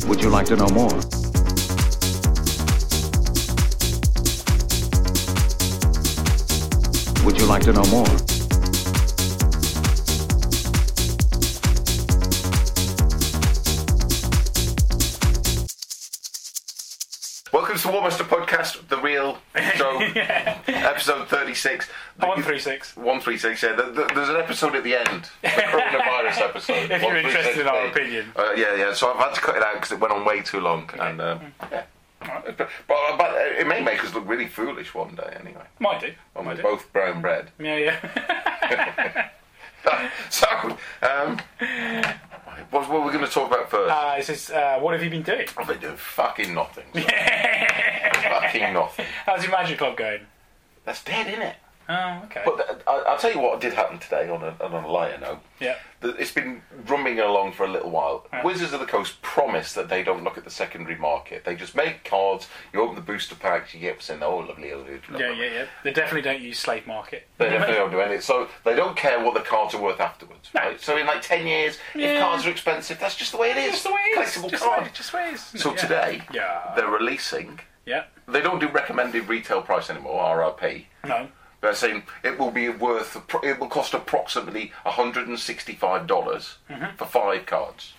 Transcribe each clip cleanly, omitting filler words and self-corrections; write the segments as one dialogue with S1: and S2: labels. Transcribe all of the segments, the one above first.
S1: Would you like to know more? Would you like to know more?
S2: Welcome to the War Master Podcast, the real show, episode 36.
S3: 136.
S2: 136, yeah. There's an episode at the end, the coronavirus episode.
S3: If you're interested in our opinion.
S2: Yeah, so I've had to cut it out because it went on way too long. And yeah. But it may make us look really foolish one day, anyway.
S3: Might do.
S2: When we're both brown bread.
S3: Yeah.
S2: So, what are we going to talk about first?
S3: This is, what have you been doing?
S2: I've been doing fucking nothing. Fucking nothing.
S3: How's your Magic Club going?
S2: That's dead, innit?
S3: Oh, okay.
S2: But I'll tell you what did happen today on a lighter note.
S3: Yeah.
S2: It's been rumbling along for a little while. Wizards of the Coast promise that they don't look at the secondary market. They just make cards, you open the booster packs, you get what's in there, oh, lovely.
S3: Yeah. They definitely don't use slave market.
S2: They definitely don't do anything. So they don't care what the cards are worth afterwards.
S3: No.
S2: Right? So in like 10 years, if cards are expensive, that's just the way it is.
S3: Just the way it is.
S2: Collectible
S3: Just
S2: card.
S3: the way it is.
S2: So today, they're releasing...
S3: Yeah.
S2: They don't do recommended retail price anymore, RRP.
S3: No.
S2: They're saying it will cost approximately $165 for 5 cards.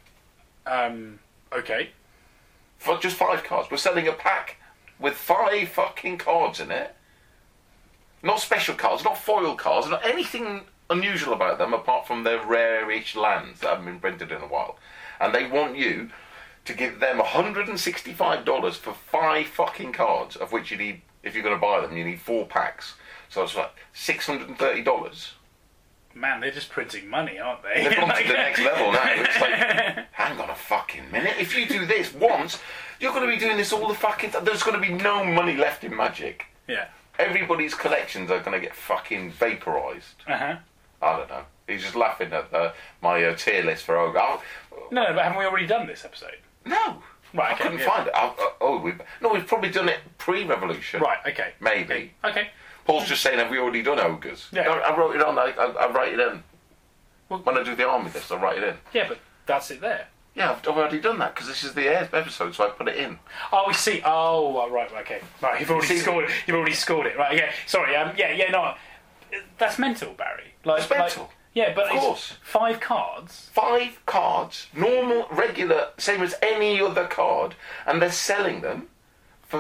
S3: Okay.
S2: For just 5 cards. We're selling a pack with 5 fucking cards in it. Not special cards, not foil cards, not anything unusual about them apart from their rare-ish lands that haven't been printed in a while. And they want you to give them $165 for 5 fucking cards, of which you need, if you're going to buy them, you need 4 packs. So it's like $630.
S3: Man, they're just printing money, aren't they?
S2: They've gone to the next level now. It's like, hang on a fucking minute. If you do this once, you're going to be doing this all the fucking time. There's going to be no money left in Magic.
S3: Yeah.
S2: Everybody's collections are going to get fucking vaporised.
S3: Uh-huh.
S2: I don't know. He's just laughing at my tier list for Ogre.
S3: No, but haven't we already done this episode?
S2: No.
S3: Right,
S2: I couldn't find it. We've probably done it pre-Revolution.
S3: Right, okay.
S2: Maybe.
S3: Okay.
S2: Paul's just saying, have we already done Ogres?
S3: Yeah.
S2: No, I wrote it on. I write it in.
S3: Well,
S2: when I do the army list, I write it in.
S3: Yeah, but that's it there.
S2: Yeah, I've already done that because this is the episode, so I put it in.
S3: Oh, we see. Oh, right, okay. Right, you've already scored. You've already scored it. Right, yeah. Sorry. No. That's mental, Barry.
S2: It's mental.
S3: Yeah, but
S2: of course.
S3: It's 5 cards.
S2: 5 cards, normal, regular, same as any other card, and they're selling them for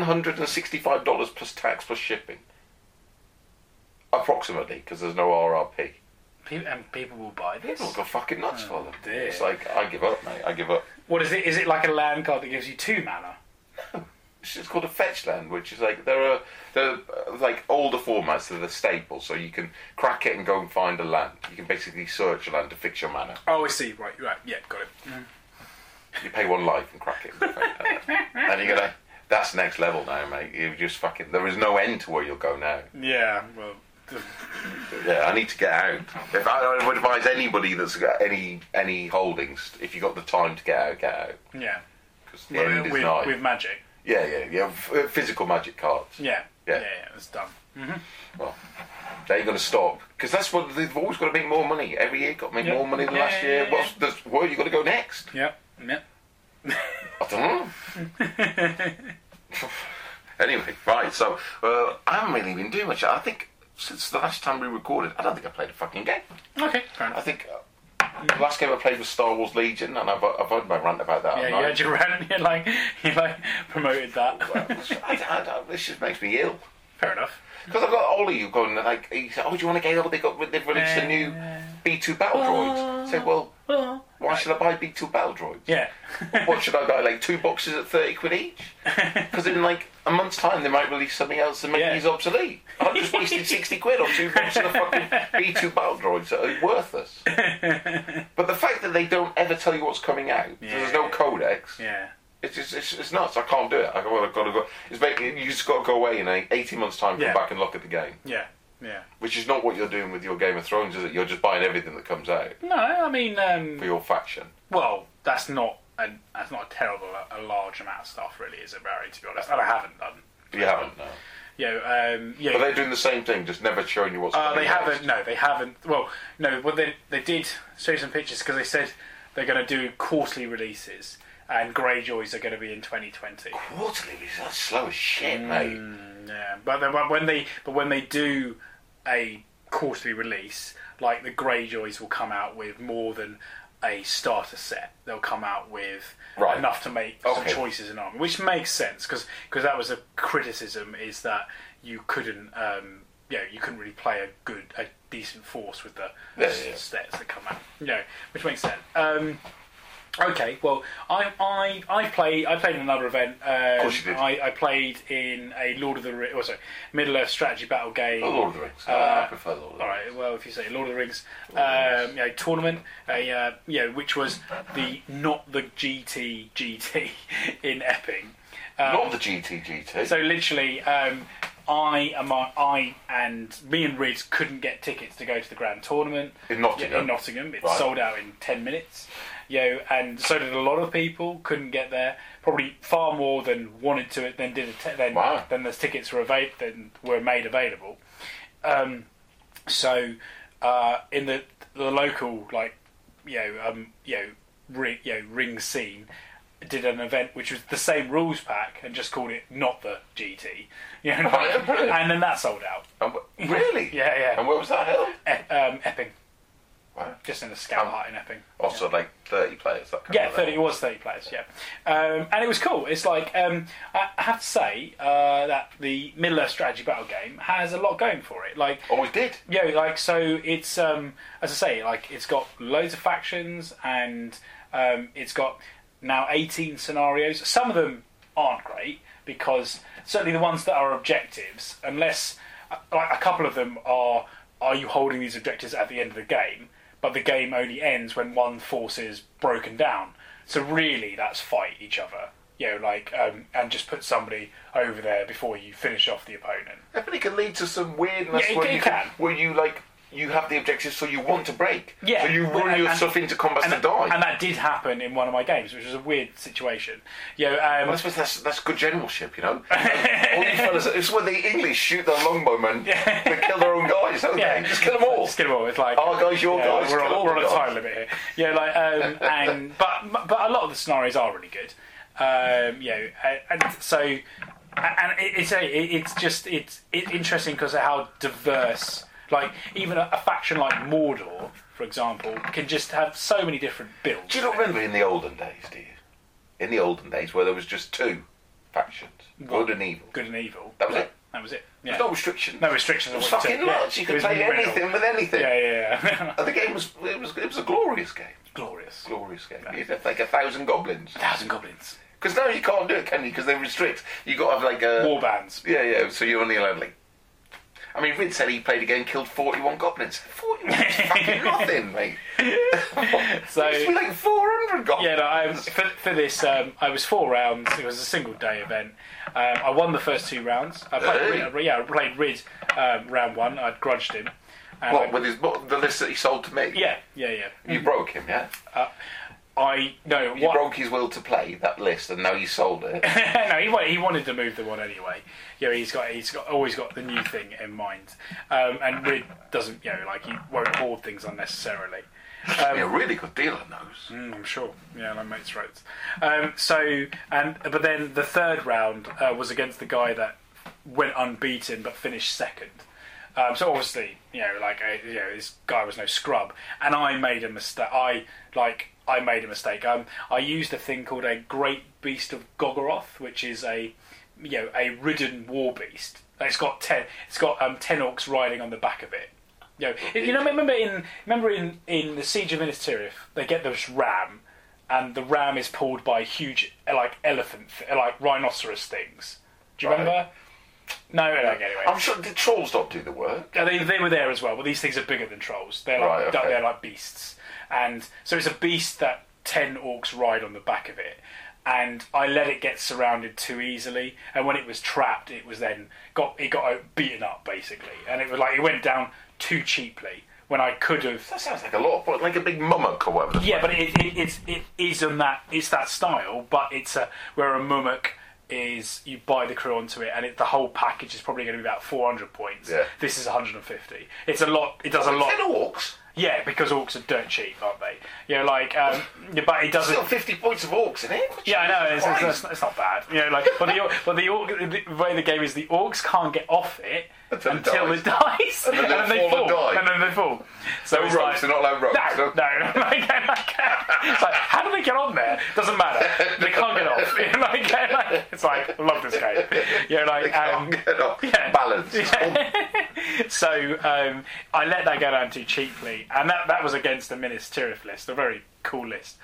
S2: $165 plus tax plus shipping. Approximately, because there's no RRP.
S3: People will buy this?
S2: People will go fucking nuts for them.
S3: Dear.
S2: It's like, I give up, mate. I give up.
S3: What is it? Is it like a land card that gives you 2 mana?
S2: No. It's called a fetch land, which is like, they're like older formats that are staples, so you can crack it and go and find a land. You can basically search a land to fix your mana.
S3: Oh, I see. Right. Yeah, got it.
S2: You pay 1 life and crack it. And you're going to... That's next level now, mate. You just fucking... There is no end to where you'll go now.
S3: Yeah, well...
S2: Yeah, I need to get out. If I would advise anybody that's got any holdings, if you got the time to get out.
S3: Yeah.
S2: Because the end is nigh.
S3: With Magic.
S2: Yeah. Physical Magic cards.
S3: Yeah. It's done.
S2: Well, they're going to stop because that's what they've always got to make more money every year. Got to make more money than last year. Where are you going to go next?
S3: Yeah.
S2: I don't know. Anyway, right. So I haven't really been doing much. I think since the last time we recorded, I don't think I played a fucking game.
S3: Okay, fair enough.
S2: I think the last game I played was Star Wars Legion, and I've had my rant about that.
S3: Yeah, you had your rant. You promoted that.
S2: Well, this just makes me ill.
S3: Fair enough.
S2: Because I've got Ollie who going like, he said, "Oh, do you want to get? They've released a new B2 battle droids." I said, "Well, why should I buy B2 battle droids?
S3: Yeah.
S2: What should I buy? Like 2 boxes at £30 each? Because in like a month's time they might release something else and make these obsolete. I've just wasted £60 on 2 boxes of fucking B2 battle droids that are worthless. But the fact that they don't ever tell you what's coming out, there's no codex.
S3: Yeah.
S2: It's nuts. I can't do it. I've got to go. You just got to go away in 18 months' time, come back and look at the game.
S3: Yeah.
S2: Which is not what you're doing with your Game of Thrones, is it? You're just buying everything that comes out.
S3: No, I mean
S2: for your faction.
S3: Well, that's not a large amount of stuff, really, is it, Barry? To be honest, and I haven't done.
S2: You haven't, no.
S3: But
S2: they're doing the same thing, just never showing you what's.
S3: They haven't. No, they haven't. Well, no. Well, they did show some pictures because they said they're going to do quarterly releases. and Greyjoys are going to be in 2020.
S2: Quarterly release, that's slow as shit, mate.
S3: Yeah, but when they do a quarterly release, like the Greyjoys will come out with more than a starter set. They'll come out with enough to make some choices in army, which makes sense because that was a criticism, is that you couldn't you couldn't really play a decent force with the sets that come out, which makes sense. Okay, well, I played in another event.
S2: Of course you did.
S3: I played in a Middle Earth strategy battle game.
S2: Oh, Lord of the Rings. I prefer Lord of the Rings.
S3: All right, well, if you say Lord of the Rings, tournament, which was not the GT in Epping.
S2: Not the GT.
S3: So literally, I and me and Riz couldn't get tickets to go to the grand tournament
S2: in Nottingham.
S3: It sold out in 10 minutes. And so did a lot of people. Couldn't get there. Probably far more than wanted to. Then then the tickets were made available. So in the local ring scene, did an event which was the same rules pack and just called it not the GT. And then that sold out.
S2: Really?
S3: Yeah.
S2: And where was that held?
S3: Epping.
S2: Wow.
S3: Just in the scout hut in Epping.
S2: Also, like 30 players.
S3: It was 30 players. Yeah, and it was cool. It's like I have to say that the Middle Earth strategy battle game has a lot going for it. Like
S2: always did.
S3: So it's as I say, like it's got loads of factions and it's got now 18 scenarios. Some of them aren't great because certainly the ones that are objectives, unless like a couple of them are you holding these objectives at the end of the game? But the game only ends when one force is broken down. So really, that's fight each other. And just put somebody over there before you finish off the opponent.
S2: Yeah, but it can lead to some weirdness where you have the objectives so you want to break.
S3: Yeah.
S2: So you run yourself into combat to die.
S3: And that did happen in one of my games, which was a weird situation.
S2: Well, I suppose that's good generalship, All you fellas, it's where the English shoot their longbowmen and kill their own guys, don't they? Just kill them all.
S3: Just kill them all. It's like
S2: our guys, your guys.
S3: We're on a time limit here. But a lot of the scenarios are really good. It's interesting because of how diverse. Like, even a faction like Mordor, for example, can just have so many different builds.
S2: Do you not remember in the olden days, do you? In the olden days, where there was just two factions, good and evil.
S3: Good and evil.
S2: That was it.
S3: That was it. Yeah.
S2: There's no restrictions.
S3: No restrictions.
S2: It was fucking nuts. You could play anything with anything.
S3: Yeah.
S2: And the game was a glorious game.
S3: Glorious game.
S2: You had like 1,000 goblins.
S3: 1,000 goblins.
S2: Because now you can't do it, can you? Because they restrict. You got to have like a
S3: war bands.
S2: Yeah. So you only allowed like. I mean, Rid said he played a game, killed 41 goblins. 41 is fucking nothing, mate.
S3: So
S2: it used to be like 400 goblins.
S3: Yeah, for this, I was 4 rounds. It was a single day event. I won the first 2 rounds. I played Rid round 1. I'd grudged him.
S2: With the list that he sold to me?
S3: Yeah.
S2: You broke him, yeah?
S3: You
S2: broke his will to play that list, and now you sold it.
S3: No, he wanted to move the one anyway. He's always got the new thing in mind, and Rid doesn't. He won't hoard things unnecessarily.
S2: A really good deal on those.
S3: I'm sure. Yeah, like mates' throats. But then the third round was against the guy that went unbeaten but finished second. So obviously, this guy was no scrub, and I made a mistake. I made a mistake. I used a thing called a Great Beast of Gogoroth, which is a ridden war beast. It's got 10 orcs riding on the back of it. Remember in the Siege of Minas Tirith, they get this ram, and the ram is pulled by huge elephant, rhinoceros things. Do you remember? No, anyway.
S2: I'm sure the trolls don't do the work.
S3: They were there as well, but these things are bigger than trolls. They're they're like beasts, and so it's a beast that 10 orcs ride on the back of it. And I let it get surrounded too easily, and when it was trapped, it got beaten up basically, and it was like it went down too cheaply when I could have.
S2: That sounds like a lot, but like a big mummock or whatever.
S3: Yeah, but it is on that. It's that style, but it's where a mummock is you buy the crew onto it, and the whole package is probably going to be about 400 points.
S2: Yeah.
S3: This is 150. It's a lot. It does a lot.
S2: 10 orcs.
S3: Yeah, because orcs are dirt cheap, aren't they? but it doesn't.
S2: Still 50 points of orcs in it.
S3: Yeah, I know. It's not bad. But the way the game is, the orcs can't get off it until it dies,
S2: and then they fall.
S3: And then they fall. So
S2: no ropes. They're not allowed ropes.
S3: No. It's like, how do they get on there? Doesn't matter. They can't get off. It's like, I love this game.
S2: They can't get off.
S3: Yeah.
S2: Balance.
S3: Yeah. So I let that go down too cheaply, and that was against the Minas Tirith list, a very cool list.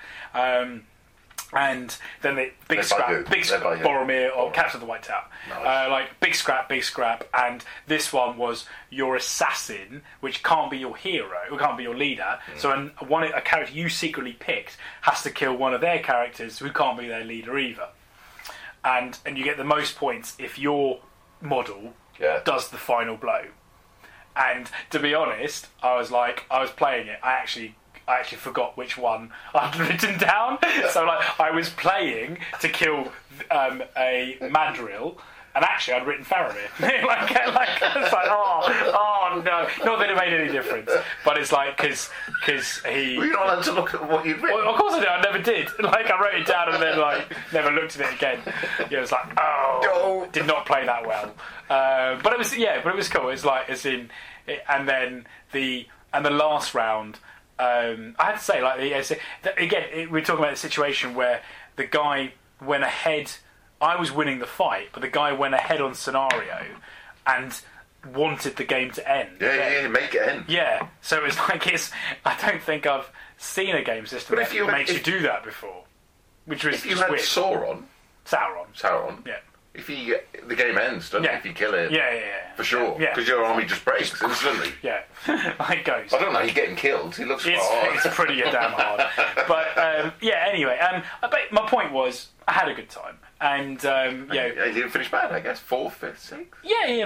S3: And then the big scrap, Boromir or Captain of the White Tower. Nice. Big scrap, and this one was your assassin, which can't be your hero, or can't be your leader. So a character you secretly picked has to kill one of their characters who can't be their leader either. And you get the most points if your model does the final blow. And to be honest, I was playing it. I actually forgot which one I'd written down. So I was playing to kill a Madril, and actually I'd written Faramir. It's like, oh no, not that it made any difference, but it's like because he.
S2: Were you not allowed to look at what you'd written?
S3: Well, of course I did. I never did. I wrote it down and then never looked at it again. It was like, no. Did not play that well. But it was cool. It's and then the last round. I had to say, again, we're talking about a situation where the guy went ahead. I was winning the fight, but the guy went ahead on scenario and wanted the game to end.
S2: Yeah, make it end.
S3: Yeah, so it's I don't think I've seen a game system that makes you do that before. Which was
S2: if you had
S3: weird.
S2: Sauron,
S3: yeah.
S2: If the game ends, doesn't it? If you kill it, for sure, because your army just breaks instantly.
S3: Yeah, it goes.
S2: I don't know. He's getting killed. He looks.
S3: It's pretty damn hard. But anyway, but my point was, I had a good time, and
S2: you didn't finish bad. I guess 4th, 5th, 6th.
S3: Yeah,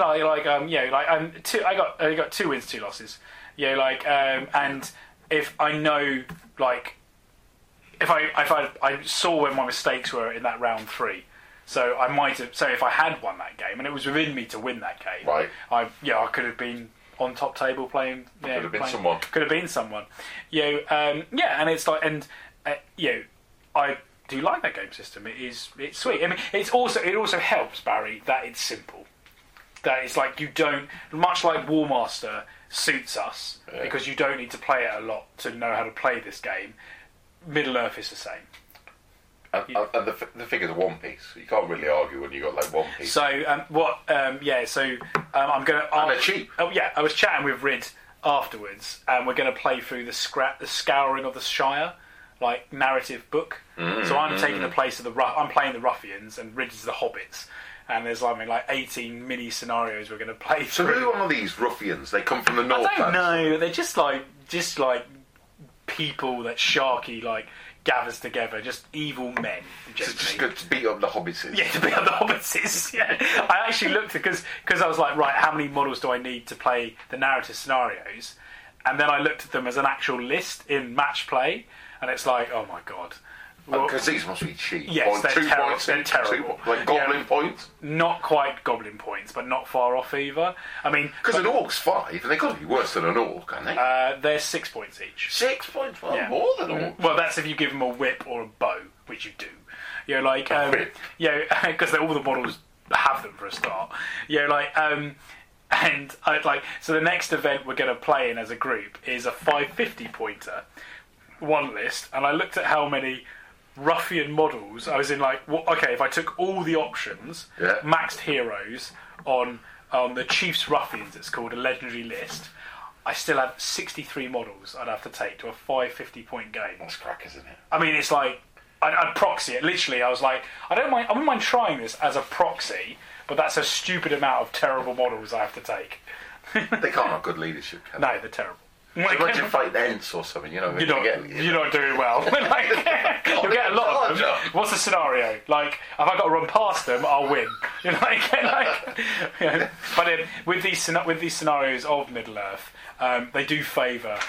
S3: I got 2 wins, 2 losses. And if I know, if I saw where my mistakes were in that round 3. So I might have. So if I had won that game, and it was within me to win that game,
S2: right?
S3: I could have been on top table playing.
S2: Could have been someone.
S3: Could have been someone. And it's I do like that game system. It's sweet. I mean, it also helps, Barry, that it's simple. That it's you don't, much like War Master suits us because you don't need to play it a lot to know how to play this game. Middle Earth is the same.
S2: And the figures are one piece. You can't really argue when you got one piece.
S3: So I'm going to.
S2: And they're cheap.
S3: Oh yeah, I was chatting with Rid afterwards, and we're going to play through the Scouring of the Shire, narrative book. So I'm taking the place of I'm playing the Ruffians, and Rid is the Hobbits. And there's 18 mini scenarios we're going to play through.
S2: So who are these ruffians? They come from the north.
S3: I don't know. They're just people that Sharky gathers together, just evil men.
S2: Just good to beat up the hobbitses.
S3: Yeah, to beat up the hobbitses. Yeah, I actually looked at because I was like, right, how many models do I need to play the narrative scenarios? And then I looked at them as an actual list in match play, and it's like, oh my god.
S2: Because these must be cheap.
S3: Yes, they're
S2: 2
S3: terrible.
S2: points.
S3: They're terrible.
S2: Goblin points?
S3: Not quite goblin points, but not far off either. I mean...
S2: Because an orc's 5, and they've got to be worse than an orc, can't they?
S3: They're 6 points each.
S2: 6 points? Well, more than orcs.
S3: Well, that's if you give them a whip or a bow, which you do. Because all the models have them for a start. And so the next event we're going to play in as a group is a 550 pointer, one list, and I looked at how many ruffian models. I was in if I took all the options, maxed heroes on the Chief's Ruffians, it's called, a legendary list, I still have 63 models I'd have to take to a 550 point game.
S2: That's crack, isn't it?
S3: I mean, it's I'd proxy it. Literally, I was like, I wouldn't mind trying this as a proxy, but that's a stupid amount of terrible models I have to take.
S2: They can't have good leadership, can they?
S3: No, they're terrible.
S2: Imagine fight Ents or something,
S3: you're not doing well. You'll get a lot of them. What's the scenario? If I got to run past them, I'll win. But with these scenarios of Middle Earth, they do favour.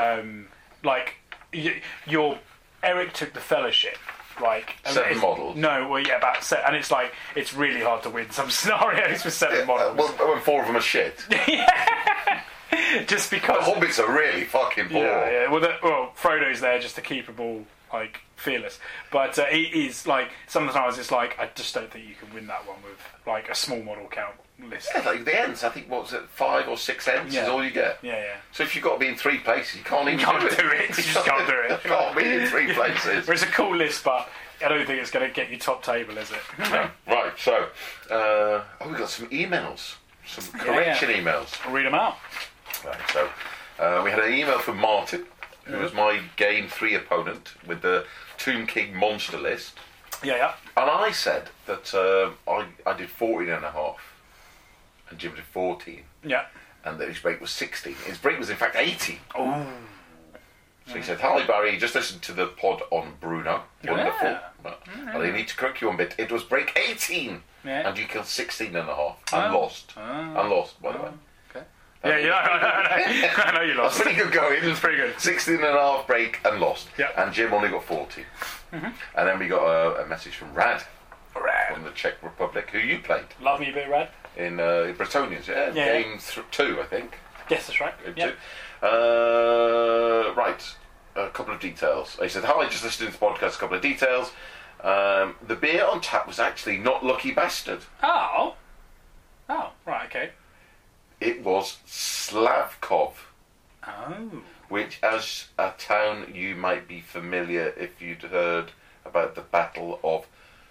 S3: Eric took the Fellowship.
S2: 7 models.
S3: No, well, yeah, about 7, and it's really hard to win some scenarios with 7 models.
S2: When 4 of them are shit.
S3: Yeah. Just because
S2: the hobbits are really fucking poor.
S3: Yeah. Well, Frodo's there just to keep them all like fearless, but it is like sometimes it's like I just don't think you can win that one with like a small model count list.
S2: Yeah, like the Ents, I think, what was it, 5 or 6 Ents is all you get.
S3: Yeah.
S2: So if you've got to be in 3 places, you can't even
S3: do it. You just can't do it.
S2: You can't be in 3 places.
S3: Well, it's a cool list, but I don't think it's going to get you top table, is it?
S2: No. Right, so we've got some emails, some correction emails.
S3: I'll read them out.
S2: Right, so we had an email from Martin, who was my Game 3 opponent with the Tomb King monster list.
S3: Yeah.
S2: And I said that I did 14 and a half, and Jim did 14.
S3: Yeah.
S2: And that his break was 16. His break was in fact 18.
S3: Oh.
S2: So he said, "Hi Barry, just listened to the pod on Bruno. Wonderful.
S3: Yeah.
S2: But I need to correct you one bit. It was break 18, and you killed 16 and a half and lost. And lost, by the way.
S3: Yeah, I know you lost.
S2: That's pretty good going.
S3: It was pretty good.
S2: 16 and a half break and lost.
S3: Yeah.
S2: And Jim only got 40. And then we got a message from Rad from the Czech Republic, who you played.
S3: Love me a bit, Rad.
S2: In Bretonians, Game 2, I think.
S3: Yes, that's right.
S2: Game 2. Right, a couple of details. He said, "Hi, just listening to the podcast, a couple of details. The beer on tap was actually not Lucky Bastard.
S3: Oh, right, okay.
S2: It was Slavkov,
S3: Oh.
S2: which, as a town, you might be familiar if you'd heard about the Battle of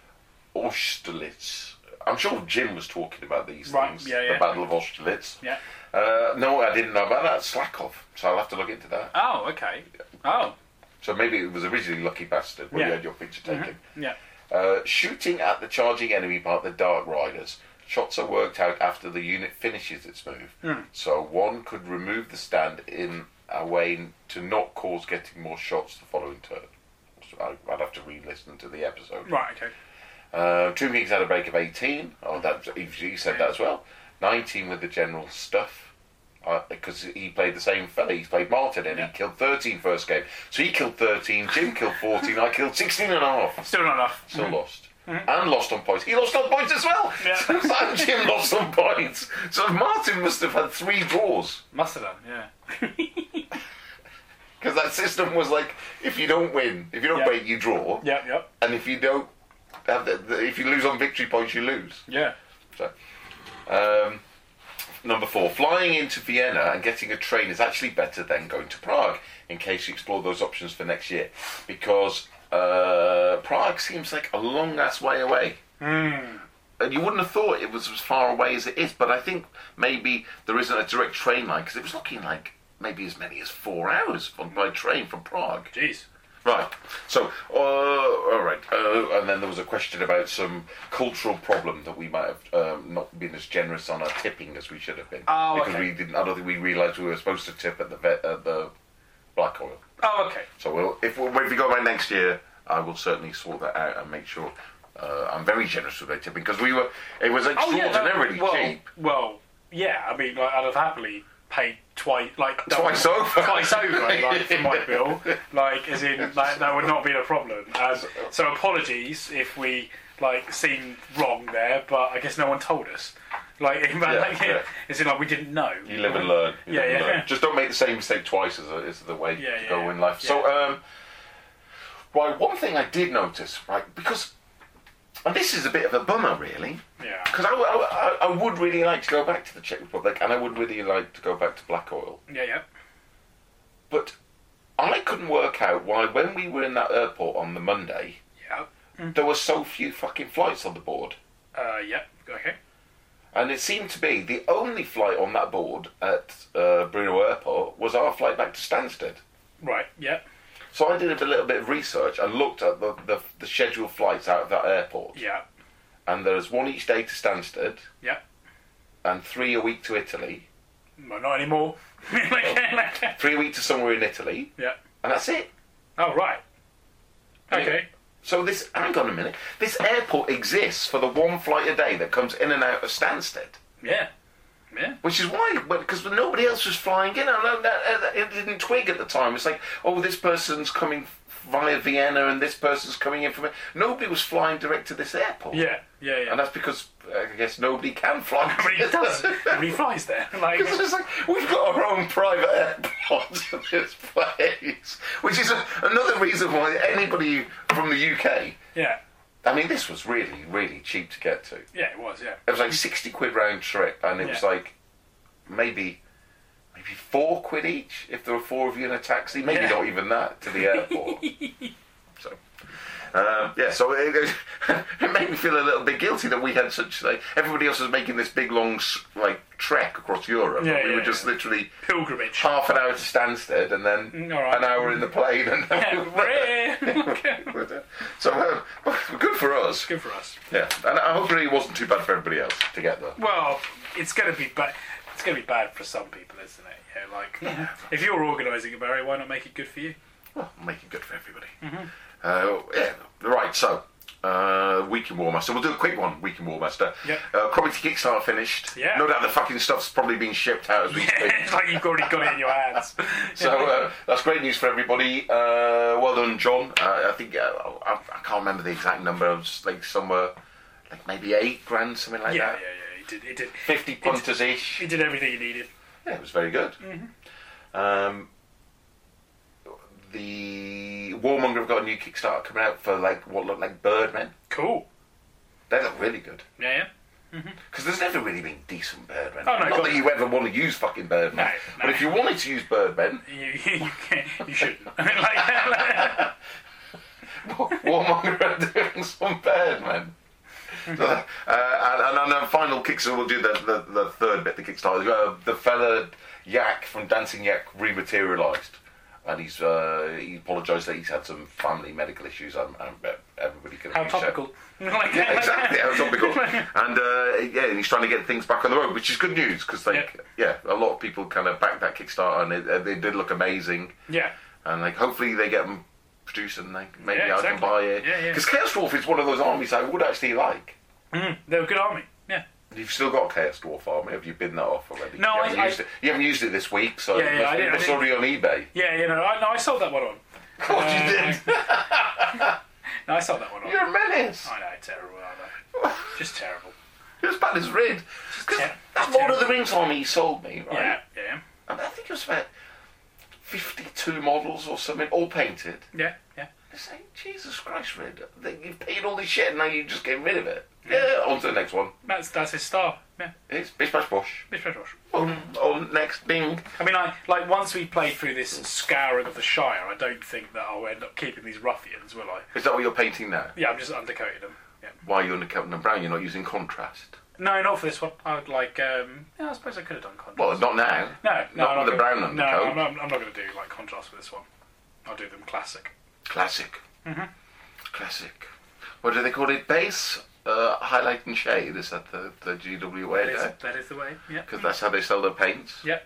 S2: Austerlitz. I'm sure Jim was talking about these things. The Battle of Austerlitz.
S3: Yeah.
S2: No, I didn't know about that. Slavkov, so I'll have to look into that.
S3: Oh, okay. Oh.
S2: So maybe it was originally Lucky Bastard where you had your picture taken.
S3: Yeah.
S2: Shooting at the charging enemy part, the Dark Riders. Shots are worked out after the unit finishes its move. So one could remove the stand in a way to not cause getting more shots the following turn. So I'd have to re-listen to the episode.
S3: Right, okay.
S2: Tomb Kings had a break of 18. Oh, he said that as well. 19 with the general stuff. Because he played the same fella. He played Martin and he killed 13 first game. So he killed 13, Jim killed 14, I killed 16 and a half.
S3: Still not enough.
S2: Still lost. And lost on points. He lost on points as well.
S3: Yeah.
S2: And Jim lost on points. So Martin must have had 3 draws.
S3: Must have done, yeah.
S2: Because that system was like, if you don't win, if you don't break, you draw.
S3: Yep.
S2: And if you don't have if you lose on victory points, you lose.
S3: Yeah.
S2: So, number 4, flying into Vienna and getting a train is actually better than going to Prague, in case you explore those options for next year. Because Prague seems like a long-ass way away. And you wouldn't have thought it was as far away as it is, but I think maybe there isn't a direct train line, because it was looking like maybe as many as 4 hours by train from Prague.
S3: Jeez.
S2: Right, so, all right, and then there was a question about some cultural problem that we might have not been as generous on our tipping as we should have been.
S3: Oh,
S2: because
S3: okay.
S2: I don't think we realised we were supposed to tip at the Black Oil.
S3: Oh, okay.
S2: So if we go back next year, I will certainly sort that out and make sure I'm very generous with our tipping, because it was extraordinarily cheap.
S3: Well, yeah, I mean, like, I'd have happily paid twice over, like, for my bill, like, as in, like, that would not be a problem. So apologies if we, like, seemed wrong there, but I guess no one told us. Like, it's in, like, we didn't know.
S2: You live and learn.
S3: Yeah.
S2: Just don't make the same mistake twice is the way to go in life.
S3: Yeah.
S2: So, right, one thing I did notice, right, because, and this is a bit of a bummer, really.
S3: Yeah.
S2: Because I would really like to go back to the Czech Republic, and I would really like to go back to Black Oil.
S3: Yeah.
S2: But I couldn't work out why, when we were in that airport on the Monday, there were so few fucking flights on the board.
S3: Okay.
S2: And it seemed to be the only flight on that board at Brno Airport was our flight back to Stansted.
S3: Right, yeah.
S2: So I did a little bit of research and looked at the scheduled flights out of that airport.
S3: Yeah.
S2: And there's 1 each day to Stansted.
S3: Yeah.
S2: And 3 a week to Italy.
S3: Well, not anymore.
S2: 3 a week to somewhere in Italy.
S3: Yeah.
S2: And that's it.
S3: Oh, right. Okay.
S2: So hang on a minute. This airport exists for the 1 flight a day that comes in and out of Stansted.
S3: Yeah.
S2: Which is why, because nobody else was flying in. It didn't twig at the time. It's like, oh, this person's coming via Vienna and this person's coming in from it. Nobody was flying direct to this airport.
S3: Yeah.
S2: And that's because, I guess, nobody can fly.
S3: Nobody does. Nobody flies there. Like,
S2: it's like, we've got our own private airport in this place. Which is another reason why anybody from the UK...
S3: Yeah.
S2: I mean, this was really, really cheap to get to.
S3: Yeah, it was, yeah.
S2: It was like 60 quid round trip, and it was like maybe £4 each if there were 4 of you in a taxi. Maybe not even that to the airport. So, so it made me feel a little bit guilty that we had such everybody else was making this big long trek across Europe.
S3: Yeah,
S2: we were just literally
S3: pilgrimage.
S2: Half an hour to Stansted and then an hour in the plane, and then so good for us.
S3: Good for us.
S2: Yeah, and hopefully it wasn't too bad for everybody else to get there.
S3: Well, it's going to be bad. It's going to be bad for some people, isn't it? If you're organising it, Barry, why not make it good for you?
S2: Well, make it good for everybody.
S3: Mm-hmm.
S2: Right, so, Week in Warmaster. We'll do a quick one, Week in Warmaster.
S3: Yep.
S2: Cromitty Kickstarter finished.
S3: Yeah.
S2: No doubt the fucking stuff's probably been shipped out as we speak.
S3: It's like you've already got it in your hands.
S2: So, that's great news for everybody. Well done, John. I think, I can't remember the exact number. It was somewhere, maybe $8,000, something like that.
S3: Yeah, he did.
S2: 50 punters-ish.
S3: He did everything he needed.
S2: Yeah, it was very good.
S3: Mm-hmm.
S2: The Warmonger have got a new Kickstarter coming out for what look like Birdmen.
S3: Cool.
S2: They look really good.
S3: Yeah.
S2: Because there's never really been decent Birdmen.
S3: Oh, no,
S2: Not that you ever want to use fucking Birdmen.
S3: No.
S2: But if you wanted to use Birdmen...
S3: You shouldn't.
S2: Warmonger are doing some Birdmen. And the final Kickstarter, we'll do the third bit, the Kickstarter. The fella Yak from Dancing Yak rematerialised. And he apologised that he's had some family medical issues. I bet everybody can appreciate.
S3: How topical.
S2: Yeah, exactly, how topical. And he's trying to get things back on the road, which is good news, because a lot of people kind of backed that Kickstarter, and they did look amazing.
S3: Yeah.
S2: And hopefully they get them produced, and maybe I can buy it.
S3: Yeah.
S2: Because Chaos Dwarf is one of those armies I would actually like.
S3: They're a good army. Yeah.
S2: You've still got Chaos Dwarf army. Have you bidden that off already?
S3: No,
S2: you haven't used it this week, so it's already on eBay.
S3: I sold that one on.
S2: Of course you did.
S3: No, I sold that one on.
S2: You're a menace.
S3: I know, terrible, aren't I? Just terrible.
S2: You're as bad as Rid. That Lord of the Rings army you sold me, right?
S3: Yeah.
S2: And I think it was about 52 models or something, all painted.
S3: Yeah.
S2: It's like, Jesus Christ, Rid. You've paid all this shit and now you're just getting rid of it. Yeah, on to the next one.
S3: That's his star. Yeah.
S2: It's Bish Bash Bosh.
S3: Bish Bash Bosh.
S2: On next, bing.
S3: I mean, once we played through this scouring of the Shire, I don't think that I'll end up keeping these ruffians, will I?
S2: Is that what you're painting now?
S3: Yeah, I'm just undercoating them. Yeah.
S2: Why are you undercoating them brown? You're not using contrast?
S3: No, not for this one. I would I suppose I could have done contrast.
S2: Well, not now.
S3: No,
S2: not with the brown undercoat.
S3: No, I'm not going to do contrast with this one. I'll do them classic.
S2: Classic.
S3: Mm-hmm.
S2: Classic. What do they call it? Base? Highlight and shade, is that the GW way?
S3: That is the way, yeah.
S2: Because that's how they sell their paints?
S3: Yeah.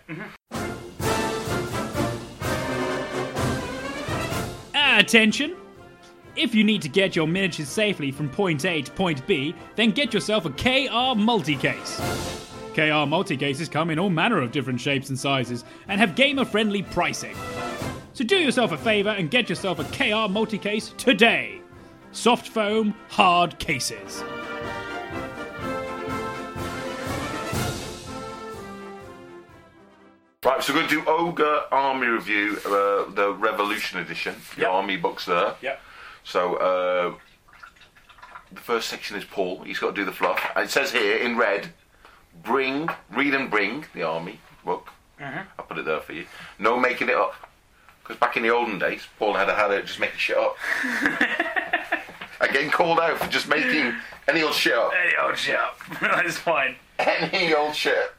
S4: Attention! If you need to get your miniatures safely from point A to point B, then get yourself a KR Multicase. KR Multicases come in all manner of different shapes and sizes, and have gamer-friendly pricing. So do yourself a favour and get yourself a KR Multicase today. Soft foam, hard cases.
S2: Right, so we're going to do Ogre Army Review, the Revolution Edition. The Army book's there.
S3: Yeah.
S2: So, the first section is Paul. He's got to do the fluff. And it says here, in red, read and bring, the Army book.
S3: Mm-hmm.
S2: I'll put it there for you. No making it up. Because back in the olden days, Paul had a habit of just making shit up. Getting called out for just making any old shit up.
S3: Any old shit up. That's fine.
S2: Any old shit.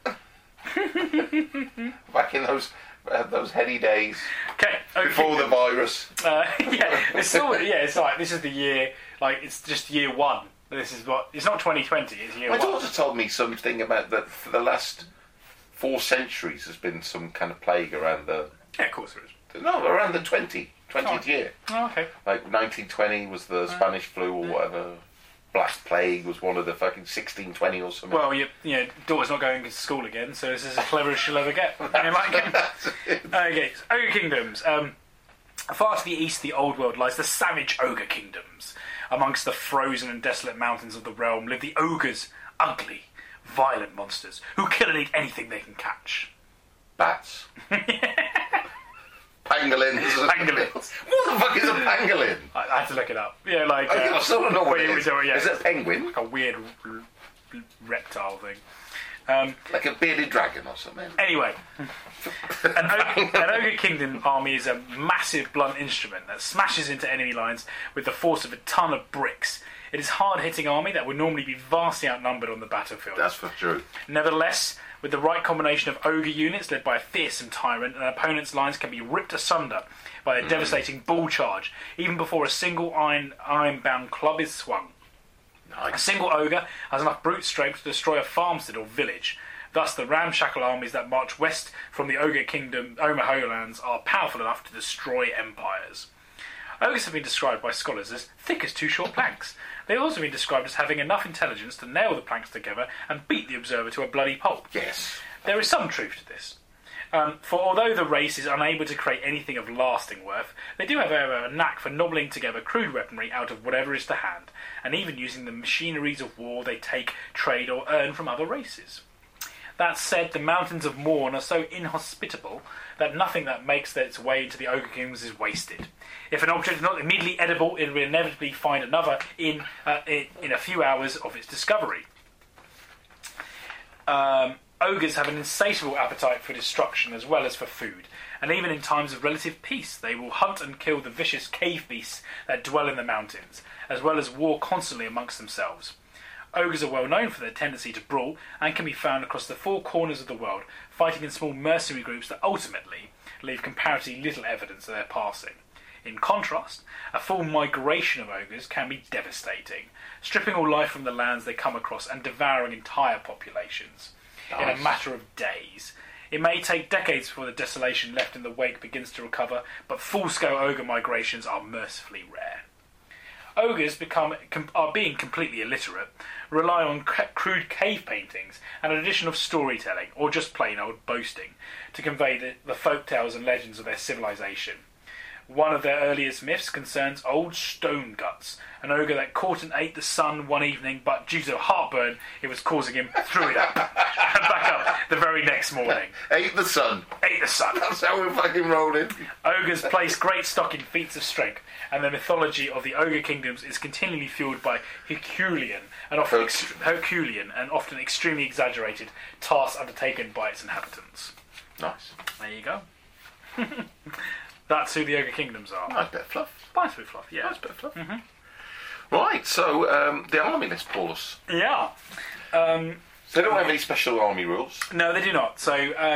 S2: Back in those heady days.
S3: Okay.
S2: Before the virus.
S3: It's still. It's like this is the year. It's just year one. This is what. It's not 2020. It's year
S2: My
S3: one.
S2: My daughter told me something about that for the last 4 centuries. There's been some kind of plague around the.
S3: Yeah, of course there is.
S2: No, around the 20th year.
S3: Oh, okay.
S2: 1920 was the Spanish flu or whatever. Black Plague was one of the fucking 1620 or something.
S3: Well, your daughter's not going to school again, so this is as clever as she'll ever get. Okay, Ogre Kingdoms. Far to the east of the old world lies the savage ogre kingdoms. Amongst the frozen and desolate mountains of the realm live the ogres, ugly, violent monsters who kill and eat anything they can catch.
S2: Bats. Pangolins.
S3: Pangolins.
S2: What the fuck is a pangolin?
S3: I had to look it up. Yeah, like...
S2: I still don't know what it is.
S3: Yeah,
S2: is it a penguin?
S3: Like a weird reptile thing.
S2: Like a bearded dragon or something.
S3: Anyway, an ogre kingdom army is a massive blunt instrument that smashes into enemy lines with the force of a ton of bricks. It is a hard-hitting army that would normally be vastly outnumbered on the battlefield.
S2: That's for true.
S3: Nevertheless, with the right combination of ogre units led by a fearsome tyrant, an opponent's lines can be ripped asunder by a devastating bull charge, even before a single iron-bound club is swung.
S2: Nice.
S3: A single ogre has enough brute strength to destroy a farmstead or village. Thus, the ramshackle armies that march west from the ogre kingdom, Omahoe lands, are powerful enough to destroy empires. Ogres have been described by scholars as thick as 2 short planks. They have also been described as having enough intelligence to nail the planks together and beat the observer to a bloody pulp.
S2: Yes.
S3: There is some truth to this. For although the race is unable to create anything of lasting worth, they do have a knack for nobbling together crude weaponry out of whatever is to hand, and even using the machineries of war they take, trade, or earn from other races. That said, the mountains of Morn are so inhospitable that nothing that makes its way into the Ogre Kingdoms is wasted. If an object is not immediately edible, it will inevitably find another in a few hours of its discovery. Ogres have an insatiable appetite for destruction as well as for food, and even in times of relative peace they will hunt and kill the vicious cave beasts that dwell in the mountains, as well as war constantly amongst themselves. Ogres are well known for their tendency to brawl and can be found across the 4 corners of the world, fighting in small mercenary groups that ultimately leave comparatively little evidence of their passing. In contrast, a full migration of ogres can be devastating, stripping all life from the lands they come across and devouring entire populations. In a matter of days. It may take decades before the desolation left in the wake begins to recover, but full-scale ogre migrations are mercifully rare. Ogres are being completely illiterate, rely on crude cave paintings and an addition of storytelling, or just plain old boasting, to convey the folk tales and legends of their civilization. One of their earliest myths concerns old Stone Guts, an ogre that caught and ate the sun one evening, but due to heartburn it was causing him, threw it up and back up the very next morning.
S2: Ate the sun.
S3: Ate the sun.
S2: That's how we're fucking rolling.
S3: Ogres place great stock in feats of strength, and the mythology of the Ogre Kingdoms is continually fueled by Herculean and often extremely exaggerated tasks undertaken by its inhabitants.
S2: Nice.
S3: There you go. That's who the Ogre Kingdoms are.
S2: Nice bit of fluff.
S3: Nice bit of fluff, yeah.
S2: Nice bit of fluff. Mm-hmm. Right, so the army list, Paulus.
S3: Yeah.
S2: So they don't have any special army rules?
S3: No, they do not. So,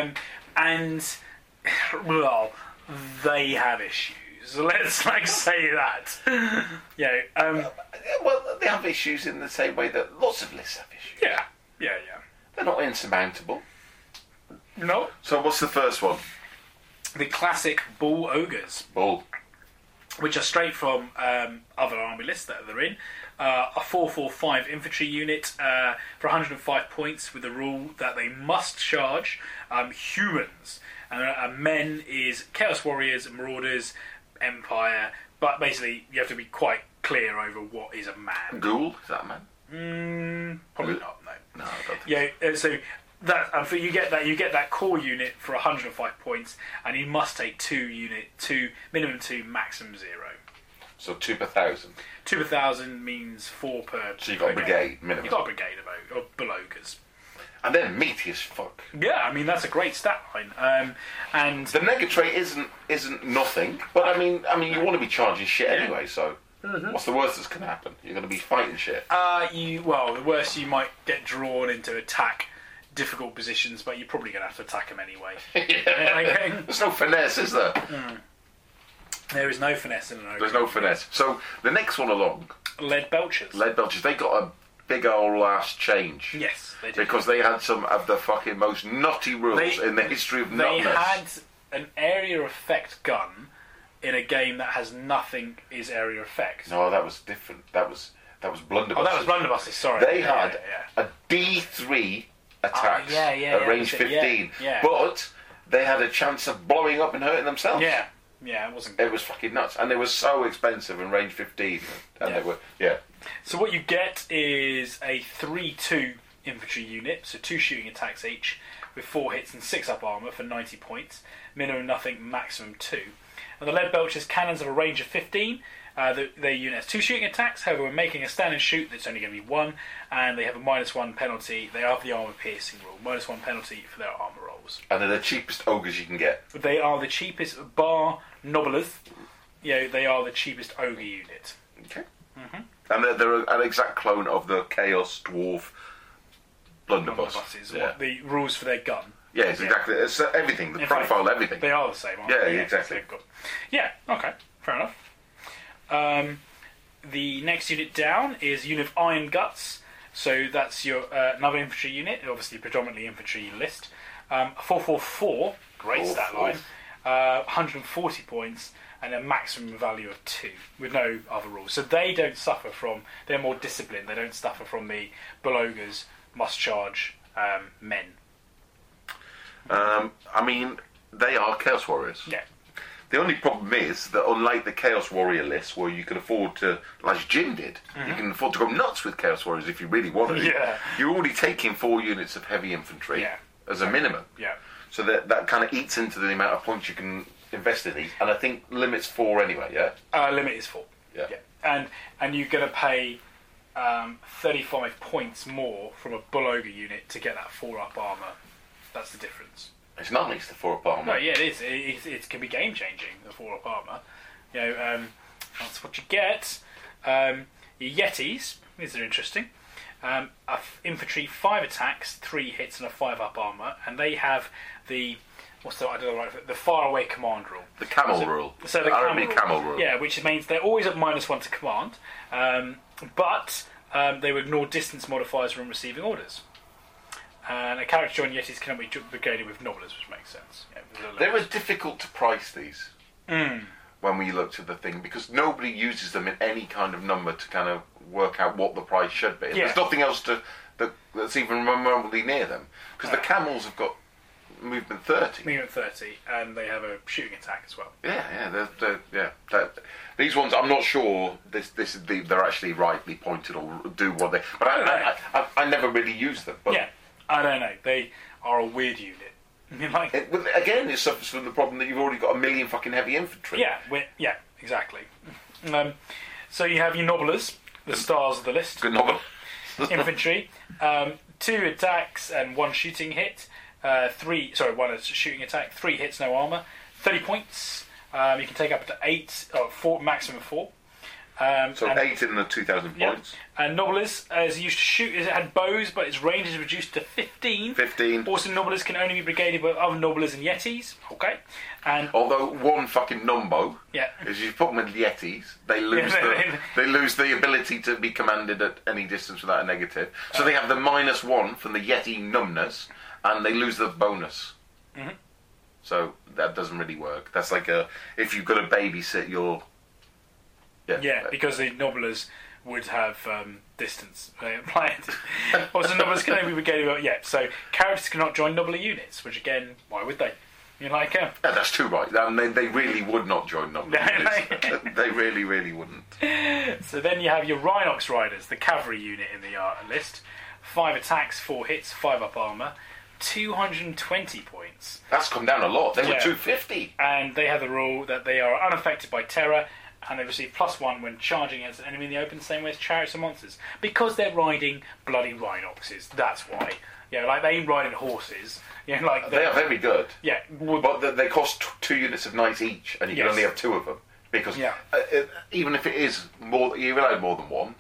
S3: well, they have issues. Let's say that.
S2: Well, they have issues in the same way that lots of lists have issues.
S3: Yeah.
S2: They're not insurmountable.
S3: No.
S2: So what's the first one?
S3: The classic Bull Ogres.
S2: Bull.
S3: Which are straight from other army lists that they're in. A 4/4/5 infantry unit for 105 points, with the rule that they must charge humans. And men is Chaos Warriors, Marauders, Empire, but basically you have to be quite clear over what is a man.
S2: Ghoul? Is that a man?
S3: Probably not, no.
S2: No, I don't think
S3: so. So that you get that core unit for 105 points, and you must take minimum 2, maximum 0.
S2: So 2 per 1,000.
S3: 2 per 1,000 means 4 per.
S2: So you've got a brigade minimum.
S3: You've got a brigade of bull ogres.
S2: And they're meaty as fuck.
S3: Yeah, I mean that's a great stat line. And
S2: the nega trait isn't nothing, but I mean you want to be charging shit anyway. So what's the worst that's going to happen? You're going to be fighting shit.
S3: The worst, you might get drawn into attack difficult positions, but you're probably going to have to attack them anyway.
S2: Yeah. There's no finesse, is there?
S3: There is no finesse in an ogre.
S2: There's no finesse. So the next one along,
S3: Lead Belchers.
S2: They got a big old ass change.
S3: Yes, they did.
S2: Because they had some of the fucking most nutty rules in the history of nuttiness.
S3: They had an area effect gun in a game that has nothing is area effect.
S2: No, that was different. That was Blunderbusters.
S3: Oh, that was Blunderbusters, sorry.
S2: They had a D3 attacks at range 15.
S3: Yeah.
S2: But they had a chance of blowing up and hurting themselves.
S3: Yeah. Yeah, it wasn't.
S2: It was fucking nuts, and they were so expensive and range 15, and they were
S3: So what you get is a 3-2 infantry unit, so 2 shooting attacks each, with 4 hits and 6 up armour for 90 points. Minimum nothing, maximum 2. And the lead belchers cannons have a range of 15. Their unit has 2 shooting attacks. However, when making a stand and shoot, that's only going to be 1, and they have a -1 penalty. They have the armour piercing rule, -1 penalty for their armour rolls.
S2: And they're the cheapest ogres you can get.
S3: They are the cheapest, bar Nobilith. They are the cheapest ogre unit.
S2: Okay. And they're an exact clone of the Chaos Dwarf Blunderbuss.
S3: What the rules for their gun.
S2: Yeah, it's exactly. It's everything. The profile, everything.
S3: They are the same, aren't they?
S2: Yeah, exactly.
S3: Yeah, okay, fair enough. The next unit down is unit of Iron Guts. So that's your another infantry unit, obviously predominantly infantry list. 444, great stat line. 140 points and a maximum value of 2 with no other rules. So they don't suffer from. They're more disciplined. They don't suffer from the Bulogers must charge men.
S2: I mean, they are Chaos Warriors.
S3: Yeah.
S2: The only problem is that unlike the Chaos Warrior list, where you can afford to, like Jim did, you can afford to go nuts with Chaos Warriors if you really want to.
S3: Yeah.
S2: You're already taking 4 units of heavy infantry as a minimum.
S3: Yeah.
S2: So that kind of eats into the amount of points you can invest in these. And I think limit's 4 anyway, yeah?
S3: Limit is 4.
S2: Yeah.
S3: And you're going to pay 35 points more from a Bull Ogre unit to get that 4-up armour. That's the difference.
S2: It's nice, the 4-up armour.
S3: No, yeah, it is. It can be game changing, the 4-up armour. That's what you get. Your Yetis, these are interesting. Infantry, 5 attacks, 3 hits, and a 5-up armour, and they have the faraway command rule.
S2: The camel rule.
S3: So the
S2: camel rule.
S3: Yeah, which means they're always at -1 to command, but they will ignore distance modifiers when receiving orders. And a character joined Yetis cannot be brigaded with Nobilers, which makes sense. Yeah,
S2: they were difficult to price, these, when we looked at the thing, because nobody uses them in any kind of number to kind of work out what the price should be. There's nothing else that's even remotely near them, because the camels have got movement 30.
S3: Movement 30, and they have a shooting attack as well.
S2: These ones, I'm not sure they're actually rightly pointed or do what they. But I never really use them. But
S3: yeah, I don't know. They are a weird unit. I mean,
S2: again, it suffers from the problem that you've already got a million fucking heavy infantry.
S3: Yeah, exactly. So you have your Nobilers, the stars of the list.
S2: Good novel.
S3: Infantry, 2 attacks and 1 shooting hit. 1 shooting attack, 3 hits, no armour. 30 points. You can take up to 4, maximum 4.
S2: So 8 in the 2,000 points.
S3: And Nobilers, as used to shoot, it had bows, but its range is reduced to 15.
S2: 15.
S3: Also, Nobilers can only be brigaded by other Nobilers and Yetis. Okay. And
S2: although one fucking numbo, is you put them in Yetis, they lose the ability to be commanded at any distance without a negative. So they have the -1 from the Yeti numbness, and they lose the bonus. Mm-hmm. So that doesn't really work. That's like if you've got to babysit your.
S3: Because the Nobilers would have distance applied. Also, Nobilers can only be brigaded. So characters cannot join Nobler units, which again, why would they? You're like,
S2: yeah, that's too right. They really would not join Nobler units. They really, really wouldn't.
S3: So then you have your Rhinox Riders, the cavalry unit in the list. 5 attacks, 4 hits, 5-up armour. 220 points.
S2: That's come down a lot. They were 250.
S3: And they have the rule that they are unaffected by terror, and they receive +1 when charging against an enemy in the open, same way as chariots and monsters. Because they're riding bloody Rhinoxes, that's why. They ain't riding horses. They are
S2: very good.
S3: Yeah.
S2: But they cost 2 units of knights each, and you can only have 2 of them. Because even if it is more, you're allowed more than 1.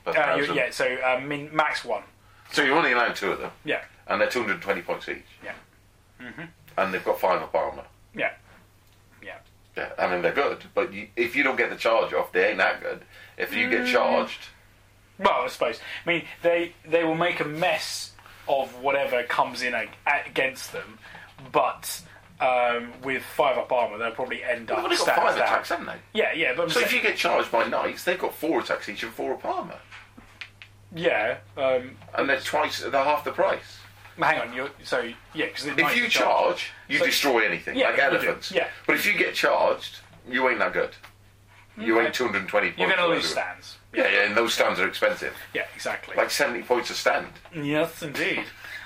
S3: Max 1.
S2: So you're only allowed 2 of them.
S3: Yeah.
S2: And they're 220 points each.
S3: Yeah. Mm-hmm.
S2: And they've got 5-up armour.
S3: Yeah.
S2: Yeah, I mean, they're good, but if you don't get the charge off, they ain't that good. If you get charged...
S3: Well, I suppose. I mean, they will make a mess of whatever comes in against them, but with 5-up armour, they'll probably end up...
S2: They've got 5 attacks, haven't they?
S3: Yeah. But
S2: so if you get charged by knights, they've got 4 attacks each and 4-up armour.
S3: Yeah.
S2: And they're half the price.
S3: Hang on, because
S2: if you charge, you destroy anything, like elephants.
S3: Yeah.
S2: But if you get charged, you ain't that good. You ain't 220 points.
S3: You're going to lose stands.
S2: Yeah, and those stands are expensive.
S3: Yeah, exactly.
S2: Like 70 points a stand.
S3: Yes, indeed.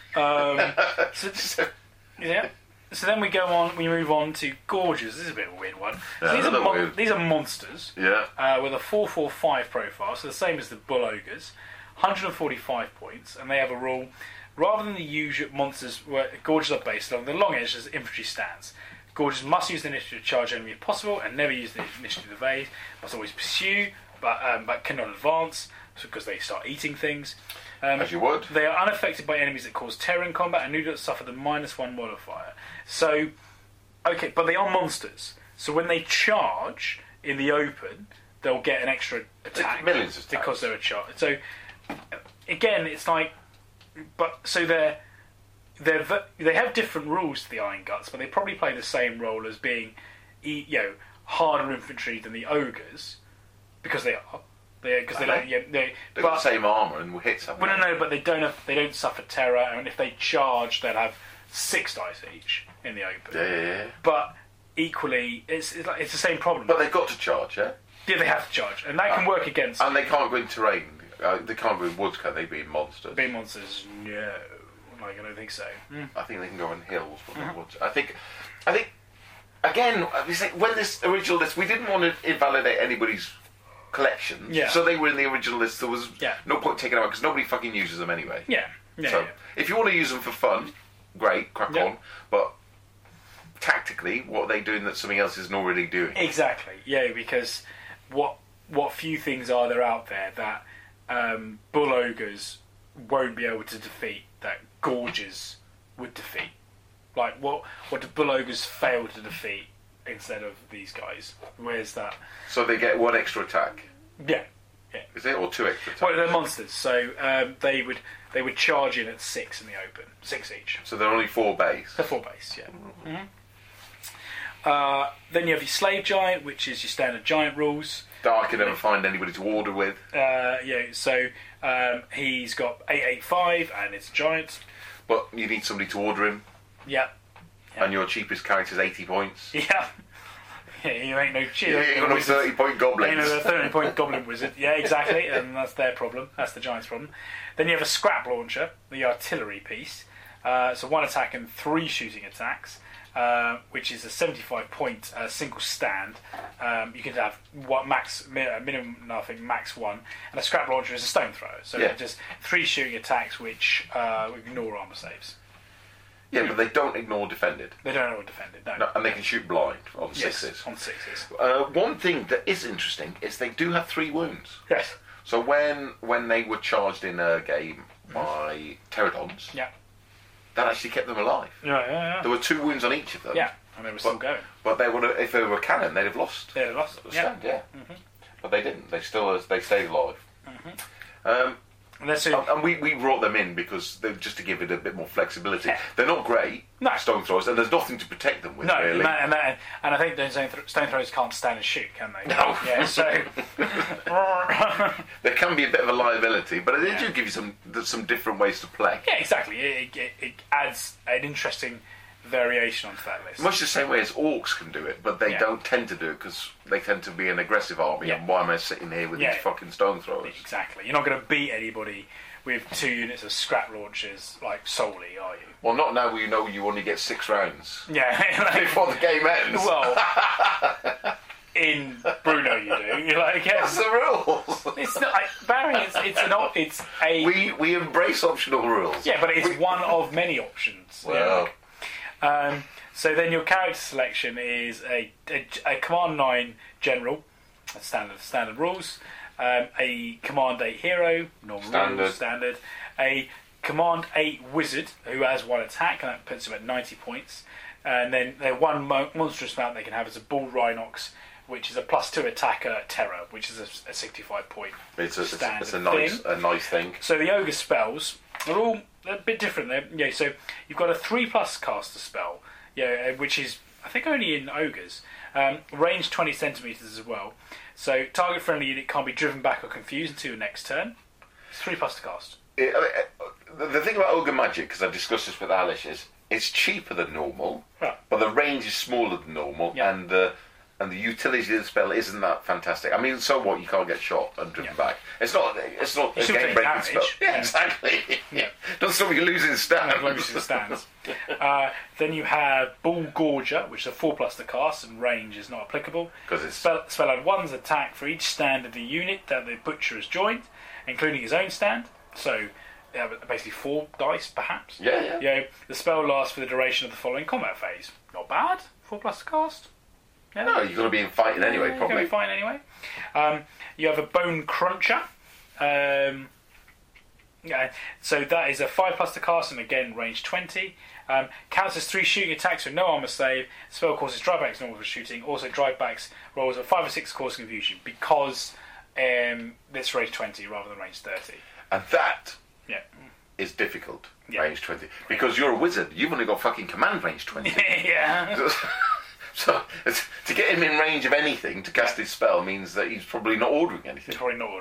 S3: So then we move on to Gorges. This is a bit of a weird one. So these are monsters.
S2: Yeah.
S3: With a 4-4-5 profile, so the same as the Bull Ogres. 145 points, and they have a rule. Rather than the usual monsters where Gorges are based along the long edge as infantry stands. Gorges must use the initiative to charge enemy if possible, and never use the initiative to evade. Must always pursue, but cannot advance, because they start eating things.
S2: As you would.
S3: They are unaffected by enemies that cause terror in combat, and do not suffer the -1 modifier. So, okay, but they are monsters. So when they charge in the open, they'll get an extra attack.
S2: Millions of attacks.
S3: Because they're a charge. So, again, it's like... But, so they have different rules to the Iron Guts, but they probably play the same role as being, harder infantry than the ogres, because they are. They've
S2: got the same armour and will hit something.
S3: Well, no, but they don't suffer terror, and if they charge, they'll have 6 dice each in the open.
S2: Yeah.
S3: But equally, it's the same problem.
S2: But they've got to charge, yeah.
S3: Yeah, they have to charge, and that can work against.
S2: And they can't go in terrain. They can't go in woods, can they? Being monsters.
S3: Being monsters, no. Like, I don't think so.
S2: I think they can go in hills, but not woods. I think. Again, when this original list, we didn't want to invalidate anybody's collections.
S3: Yeah.
S2: So they were in the original list. There was no point taking them out because nobody fucking uses them anyway.
S3: Yeah.
S2: If you want to use them for fun, great, crack on. But tactically, what are they doing that something else isn't already doing?
S3: Exactly. Yeah, because what few things are there out there that Bull Ogres won't be able to defeat that Gorges would defeat? Like, what do Bull Ogres fail to defeat instead of these guys? Where's that?
S2: So they get 1 extra attack?
S3: Yeah.
S2: Is it? Or 2 extra attacks?
S3: Well, they're monsters, so they would charge in at 6 in the open. 6 each.
S2: So they're only 4 base?
S3: They're 4 base, yeah. Then you have your Slave Giant, which is your standard giant rules.
S2: That I can never find anybody to order with.
S3: So he's got 885 and it's a giant.
S2: But you need somebody to order him.
S3: Yeah.
S2: And your cheapest character's 80 points.
S3: Yeah. You ain't no cheap.
S2: You ain't got no 30-point goblins.
S3: You ain't no 30-point goblin wizard. Yeah, exactly. And that's their problem. That's the giant's problem. Then you have a scrap launcher, the artillery piece. So 1 attack and 3 shooting attacks. Which is a 75-point single stand. You can have minimum, I think max 1, and a scrap launcher is a stone thrower. So just 3 shooting attacks which ignore armor saves.
S2: Yeah, but they don't ignore defended.
S3: They don't ignore defended, no.
S2: And they can shoot blind on 6s.
S3: Yes, on 6s.
S2: One thing that is interesting is they do have 3 wounds.
S3: Yes.
S2: So when they were charged in a game by pterodons, that actually kept them alive.
S3: Yeah.
S2: There were 2 wounds on each of them.
S3: Yeah, and they were still going.
S2: But they would have, if they were cannon, they'd have lost.
S3: They'd have lost.
S2: The stand, yeah. But they didn't. They stayed alive. And we brought them in because just to give it a bit more flexibility. Yeah. They're not great stone throwers, and there's nothing to protect them with. No, really.
S3: And I think those stone throwers can't stand and shoot, can they?
S2: No.
S3: Yeah. So
S2: there can be a bit of a liability, but it do give you some different ways to play.
S3: Yeah, exactly. It adds an interesting variation onto that list.
S2: Much the same way as orcs can do it, but they don't tend to do it because they tend to be an aggressive army. And why am I sitting here with these fucking stone throwers?
S3: Exactly. You're not going to beat anybody with 2 units of scrap launchers solely, are you?
S2: Well, not now. You know you only get 6 rounds.
S3: Yeah.
S2: Before the game ends.
S3: Well, in Bruno, you do. You're like,
S2: that's the rules.
S3: It's not Barry. It's a.
S2: We embrace optional rules.
S3: Yeah, but it's one of many options.
S2: Well.
S3: So then your character selection is a Command 9 General, standard rules, a Command 8 Hero, normal rules, standard, a Command 8 Wizard, who has 1 attack, and that puts him at 90 points, and then their 1 monstrous mount they can have is a Bull Rhinox, which is a +2 attacker Terror, which is a 65-point standard
S2: it's a nice thing.
S3: So the Ogre spells are all a bit different there. Yeah, so you've got a 3+ caster spell, which is I think only in Ogres. Range 20 centimeters as well. So target friendly unit can't be driven back or confused until your next turn. It's 3+ to cast.
S2: The thing about Ogre Magic, because I discussed this with Alice, is it's cheaper than normal, but the range is smaller than normal, and the and the utility of the spell isn't that fantastic. I mean, so what? You can't get shot and driven back. It's not a game-breaking spell. Yeah, exactly. Yeah. Doesn't stop you losing stands.
S3: Then you have Bull Gorger, which is a 4+ to cast, and range is not applicable.
S2: Because it's
S3: spell had 1's attack for each stand of the unit that the Butcher has joined, including his own stand. So basically 4 dice, perhaps.
S2: Yeah.
S3: The spell lasts for the duration of the following combat phase. Not bad. 4+ to cast. Yeah.
S2: No, you're going to be in fighting anyway, probably.
S3: You're going to be fighting anyway. You have a Bone Cruncher. So that is a 5+ to cast, and again, range 20. Counts as 3 shooting attacks with no armor save. Spell causes drivebacks normal for shooting. Also, drivebacks rolls a 5 or 6 cause confusion because this range 20 rather than range 30.
S2: And that is difficult, range 20. Because you're a wizard. You've only got fucking command range 20.
S3: Yeah.
S2: So to get him in range of anything to cast his spell means that he's probably not ordering anything.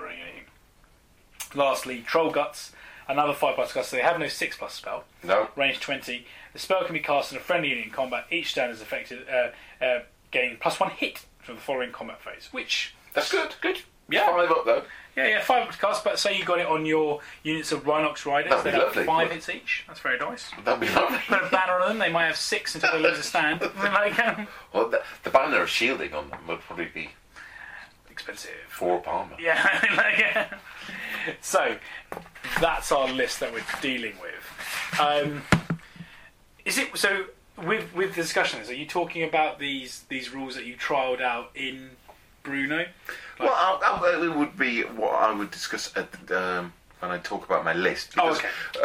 S3: Lastly, Troll Guts, another 5+ cast, so they have no 6+ spell.
S2: No.
S3: Range 20. The spell can be cast on a friendly unit in combat. Each stand is affected, gain +1 hit from the following combat phase, which...
S2: That's good.
S3: Good. Yeah.
S2: 5 up, though.
S3: Yeah, 5 to cast, but say you got it on your units of Rhinox Riders,
S2: that'd be
S3: they'd have
S2: lovely.
S3: 5 hits each. That's very nice.
S2: That'd be lovely.
S3: Put a banner on them, they might have 6 until they lose a stand.
S2: Well, the banner of shielding on them would probably be...
S3: expensive.
S2: 4 armor.
S3: Yeah. So, that's our list that we're dealing with. Is it... So, with the discussions, are you talking about these rules that you trialled out in Bruno?
S2: Well, it would be what I would discuss when I talk about my list. Because,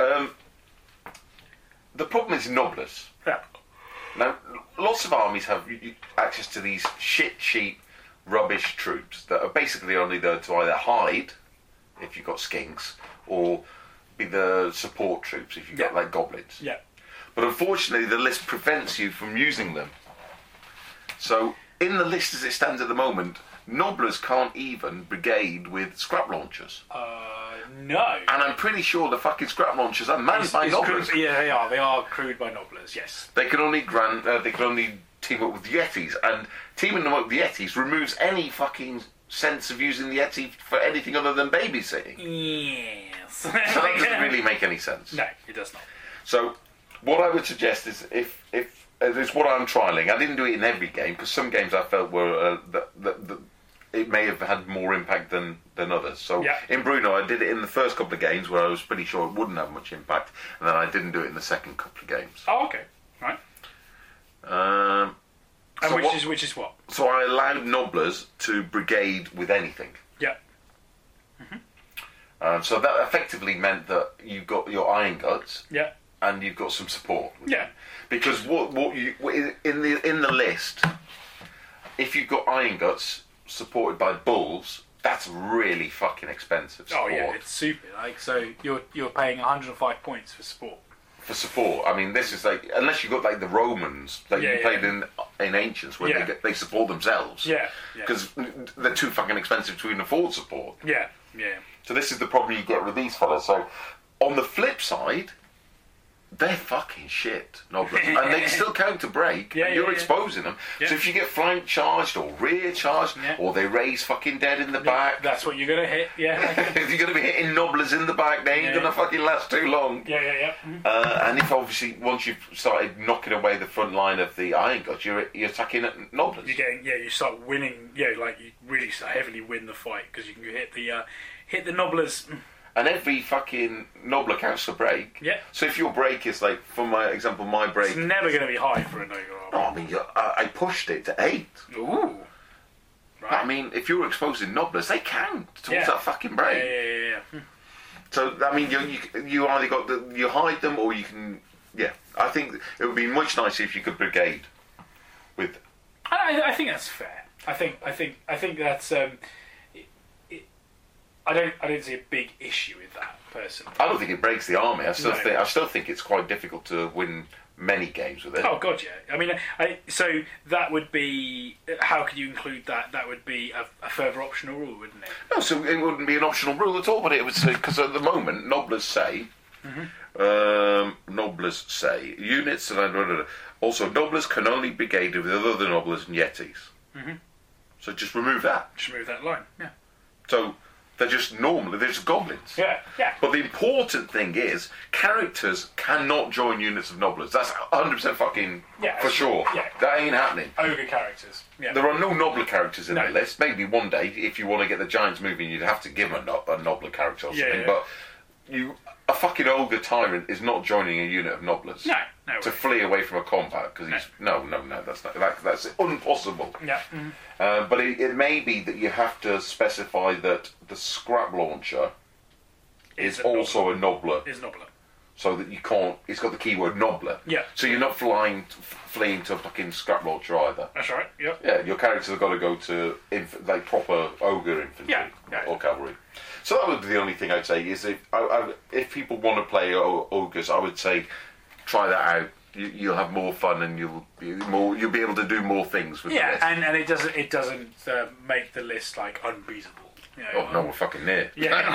S2: the problem is Nobblers.
S3: Yeah.
S2: Now, lots of armies have access to these shit sheet rubbish troops that are basically only there to either hide, if you've got skinks, or be the support troops if you've got like goblins.
S3: Yeah.
S2: But unfortunately, the list prevents you from using them. So, in the list as it stands at the moment, Nobblers can't even brigade with scrap launchers.
S3: No.
S2: And I'm pretty sure the fucking scrap launchers are manned by Nobblers.
S3: Yeah, they are. They are crewed by Nobblers, yes.
S2: They can only team up with Yetis, and teaming them up with Yetis removes any fucking sense of using the Yeti for anything other than babysitting.
S3: Yes.
S2: So that doesn't really make any sense.
S3: No, it does not.
S2: So, what I would suggest is if it's what I'm trialling. I didn't do it in every game because some games I felt were it may have had more impact than others. So in Bruno, I did it in the first couple of games where I was pretty sure it wouldn't have much impact, and then I didn't do it in the second couple of games.
S3: Oh, okay, right. And which is what?
S2: So I allowed Nobblers to brigade with anything.
S3: Yeah. Mm-hmm.
S2: So that effectively meant that you've got your Iron Guts.
S3: Yeah.
S2: And you've got some support.
S3: Yeah.
S2: Because what you in the list, if you've got Iron Guts supported by Bulls, that's really fucking expensive support.
S3: Oh yeah, it's super. Like, so you're paying 105 points for support.
S2: For support, I mean, this is like, unless you've got like the Romans that you played in Ancients, where they support themselves.
S3: Yeah.
S2: Because they're too fucking expensive to even afford support.
S3: Yeah.
S2: So this is the problem you get with these fellas. So on the flip side, they're fucking shit, Nobblers. And they still counter break. You're exposing them. Yeah. So if you get flank charged or rear charged, or they raise fucking dead in the back.
S3: That's what you're going to hit,
S2: If you're going to be hitting Nobblers in the back, they ain't going to fucking last too long.
S3: Yeah. Mm-hmm.
S2: And if obviously, once you've started knocking away the front line of the Iron Guts, you're attacking at Nobblers.
S3: You start winning, like you really heavily win the fight because you can hit the Nobblers.
S2: And every fucking Nobbler counts for break.
S3: Yeah.
S2: So if your break is like, for my example, my break...
S3: It's never going to be high for a Noble
S2: No, I mean, I pushed it to 8.
S3: Ooh. Right.
S2: I mean, if you're exposing Nobblers, they count towards that fucking break.
S3: Yeah.
S2: So, I mean, you either got you hide them or you can... Yeah. I think it would be much nicer if you could brigade with...
S3: I think that's fair. I think that's... I don't see a big issue with that, personally.
S2: I don't think it breaks the army. I still think it's quite difficult to win many games with it.
S3: Oh god, yeah. I mean, so that would be. How could you include that? That would be a further optional rule, wouldn't it?
S2: No, so it wouldn't be an optional rule at all. But it would say, because at the moment, Nobblers say. Nobblers say units and also Nobblers can only brigade with other Nobblers and Yetis.
S3: Mm-hmm.
S2: So just remove that.
S3: Just remove that line. Yeah.
S2: So they're just normal. They're just goblins.
S3: Yeah.
S2: But the important thing is, characters cannot join units of Nobblers. That's 100% fucking for sure.
S3: Yeah.
S2: That ain't happening.
S3: Ogre characters. Yeah.
S2: There are no Nobbler characters in the list. Maybe one day, if you want to get the Giants moving, you'd have to give them a Nobbler character or something. But a fucking Ogre Tyrant is not joining a unit of Nobblers.
S3: No
S2: to
S3: way.
S2: flee away from a combat, because he's... No, that's impossible.
S3: Yeah.
S2: But it may be that you have to specify that the scrap launcher is also a Nobbler.
S3: Is Nobbler.
S2: So that you can't... It's got the keyword Nobbler.
S3: Yeah.
S2: So you're not fleeing to a fucking scrap launcher either.
S3: That's right, yeah.
S2: Yeah, your characters have got to go to proper ogre infantry or cavalry. So that would be the only thing I'd say, is if people want to play ogres, I would say try that out. You'll have more fun, and you'll be able to do more things with the list.
S3: and it doesn't make the list like unbeatable.
S2: No, we're fucking near.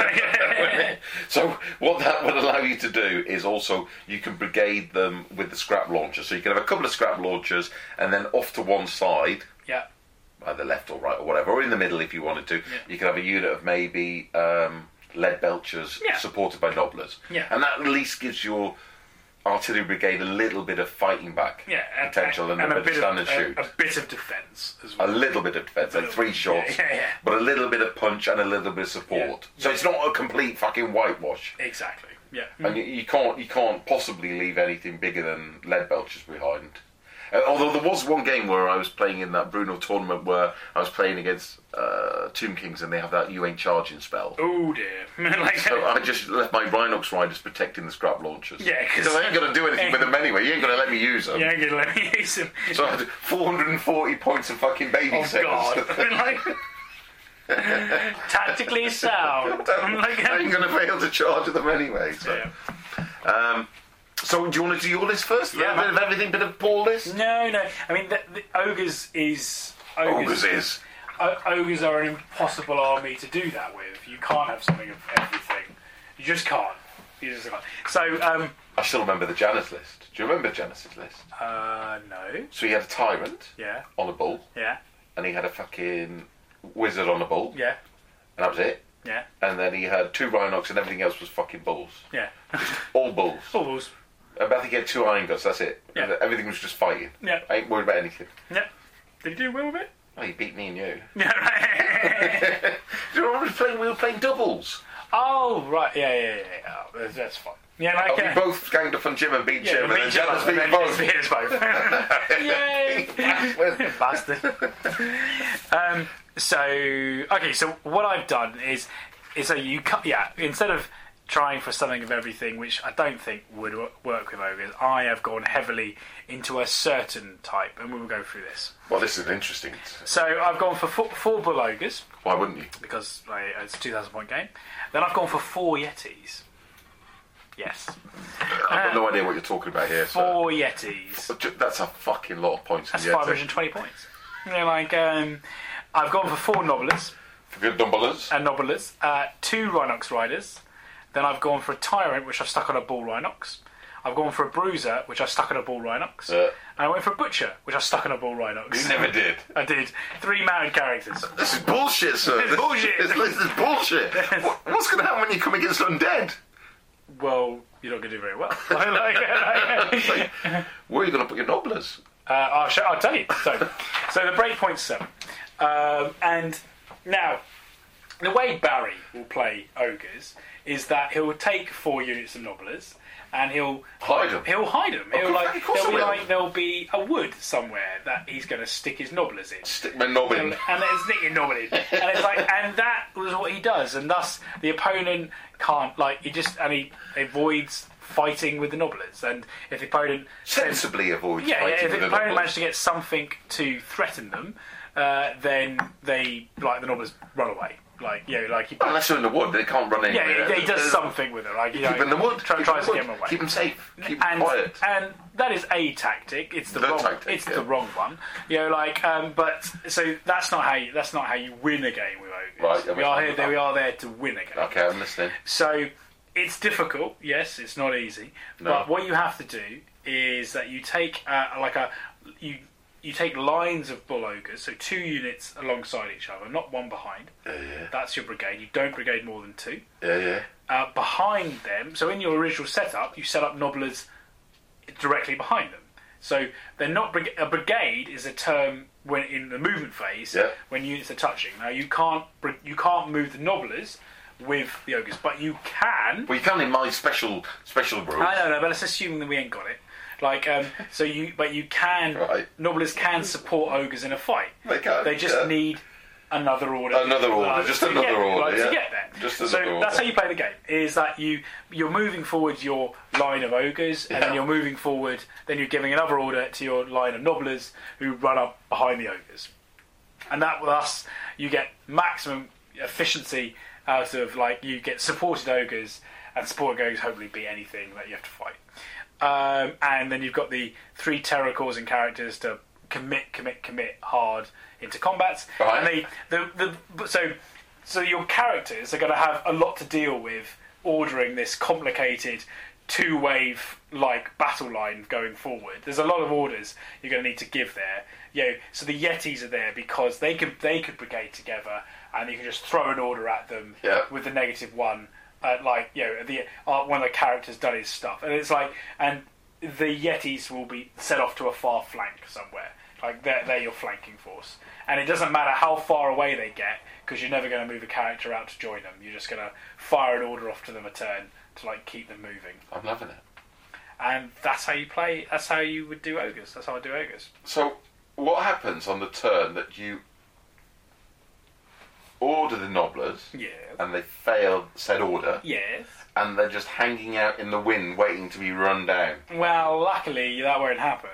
S3: Yeah.
S2: So what that would allow you to do is also you can brigade them with the scrap launcher. So you can have a couple of scrap launchers, and then off to one side, either left or right or whatever, or in the middle if you wanted to. You can have a unit of maybe lead belchers supported by Nobblers. And that at least gives your artillery brigade a little bit of fighting back potential and a bit of stand and shoot.
S3: A bit of defence as well.
S2: A little bit of defence, like 3 shots, but a little bit of punch and a little bit of support. So it's not a complete fucking whitewash.
S3: Exactly. Yeah.
S2: And you can't possibly leave anything bigger than lead belchers behind. Although there was one game where I was playing in that Bruno tournament where I was playing against Tomb Kings, and they have that "you ain't charging" spell.
S3: Oh dear!
S2: So I just left my Rhinox riders protecting the scrap launchers.
S3: Yeah,
S2: because I ain't going to do anything with them anyway. You ain't going to let me use them.
S3: You ain't going to let me use them.
S2: So I had 440 points of fucking babysitters.
S3: Oh God! Tactically sound.
S2: I ain't going to fail to charge them anyway. So. So do you want to do your list first?
S3: Yeah,
S2: a bit of everything, bit of Paul list?
S3: No. I mean, the ogres is... Ogres are an impossible army to do that with. You can't have something of everything. You just can't. So,
S2: I still remember the Janus list. Do you remember Janus's list?
S3: No.
S2: So he had a tyrant on a bull.
S3: Yeah.
S2: And he had a fucking wizard on a bull.
S3: Yeah.
S2: And that was it.
S3: Yeah.
S2: And then he had 2 Rhinox and everything else was fucking bulls.
S3: Yeah.
S2: Just all bulls.
S3: All bulls.
S2: I think he had 2 Iron Guts, that's it.
S3: Yeah.
S2: Everything was just fighting.
S3: Yeah.
S2: I ain't worried about anything.
S3: Yeah. Did he do well with it?
S2: Oh, he beat me and you.
S3: Yeah, right.
S2: Do you remember we were playing doubles?
S3: Oh, right. Yeah. Oh, that's fine. Yeah,
S2: we both ganged up on Jim and beat Jim, and then Janus beat us both.
S3: Yay! Bastard. So what I've done is so you cut. Yeah, instead of trying for something of everything, which I don't think would work with ogres, I have gone heavily into a certain type, and we will go through this.
S2: Well, this is interesting.
S3: So I've gone for 4 bull ogres.
S2: Why wouldn't you?
S3: Because it's a 2,000 point game. Then I've gone for 4 yetis. Yes.
S2: I've got no idea what you're talking about here.
S3: 4 yetis.
S2: That's a fucking lot of points.
S3: That's 520 points. I've gone for 4 nobblers.
S2: For good nobblers.
S3: And nobblers. 2 Rhinox riders. Then I've gone for a tyrant, which I've stuck on a bull Rhinox. I've gone for a bruiser, which I stuck on a bull Rhinox. And I went for a butcher, which I stuck on a bull Rhinox.
S2: You never did.
S3: I did. 3 mounted characters.
S2: This is bullshit, sir.
S3: This is bullshit.
S2: This is bullshit. What's going to happen when you come against undead?
S3: Well, you're not going to do very well.
S2: Where are you going to put your nobblers?
S3: I'll tell you. So the breakpoint's 7. And now, the way Barry will play ogres is that he'll take 4 units of nobblers and he'll
S2: hide them.
S3: There'll be a wood somewhere that he's going to stick his nobblers in.
S2: Stick my knob in.
S3: And then stick your knob in. And that was what he does. And thus the opponent can't he avoids fighting with the nobblers. And if the opponent
S2: sensibly avoids fighting with the nobblers.
S3: if the opponent managed to get something to threaten them, then the nobblers run away.
S2: Unless they're in the wood, they can't run anywhere.
S3: Yeah, he does something with it.
S2: Keep them in the wood.
S3: Tries to get them away.
S2: Keep them safe. Keep them quiet.
S3: And that is a tactic. It's the wrong.
S2: Tactic,
S3: it's the wrong one. But so that's not how you win a game with ogres.
S2: Right.
S3: We are there to win a game.
S2: Okay, I'm listening.
S3: So it's difficult. Yes, it's not easy. No. But what you have to do is that you take you take lines of bull ogres, so 2 units alongside each other, not one behind. That's your brigade. You don't brigade more than 2. Behind them, so in your original setup, you set up nobblers directly behind them. So they're not a brigade is a term when in the movement phase when units are touching. Now you can't move the nobblers with the ogres, but you can.
S2: Well, you can in my special group.
S3: I know, but let's assume that we ain't got it. Like, but you can.
S2: Right.
S3: Nobblers can support ogres in a fight.
S2: They can.
S3: They just need another order.
S2: Another order, just another order.
S3: To get there.
S2: Just another order.
S3: That's how you play the game. Is that you're moving forward your line of ogres, and then you're moving forward. Then you're giving another order to your line of nobblers who run up behind the ogres, and that thus you get maximum efficiency out of you get supported ogres, and supported ogres hopefully beat anything that you have to fight. And then you've got the 3 terror-causing characters to commit hard into combats.
S2: Right.
S3: And so your characters are going to have a lot to deal with ordering this complicated 2-wave battle line going forward. There's a lot of orders you're going to need to give there. So the Yetis are there because they could brigade together, and you can just throw an order at them with the -1. One of the characters done his stuff, and it's and the Yetis will be set off to a far flank somewhere. They're your flanking force, and it doesn't matter how far away they get because you're never going to move a character out to join them. You're just going to fire an order off to them a turn to keep them moving.
S2: I'm loving it,
S3: and that's how you play. That's how you would do ogres. That's how I do ogres.
S2: So, what happens on the turn that you order the nobblers, and they fail said order, and they're just hanging out in the wind waiting to be run down?
S3: Well, luckily that won't happen.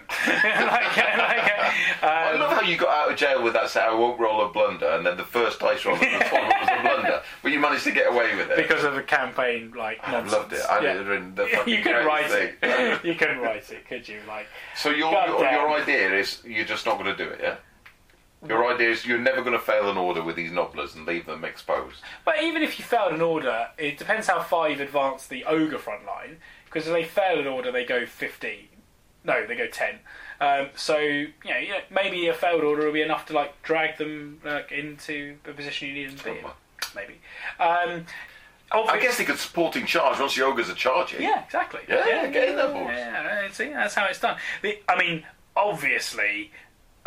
S2: I love how you got out of jail with that set. I won't roll a blunder, and then the first dice roll that was followed was a blunder, but you managed to get away with it
S3: because of the campaign.
S2: I loved it. I did it in the fucking
S3: you couldn't write
S2: thing.
S3: it. You couldn't write it, could you?
S2: So your idea is you're just not going to do it, yeah? Your idea is you're never going to fail an order with these nobblers and leave them exposed.
S3: But even if you failed an order, it depends how far you've advanced the ogre front line. Because if they fail an order, they go 15. No, they go 10. Maybe a failed order will be enough to drag them into the position you need them to be in. Maybe.
S2: I guess they could supporting charge once the ogres are charging.
S3: Yeah, exactly.
S2: Yeah, get in there, boys.
S3: Yeah, see, that's how it's done. Obviously,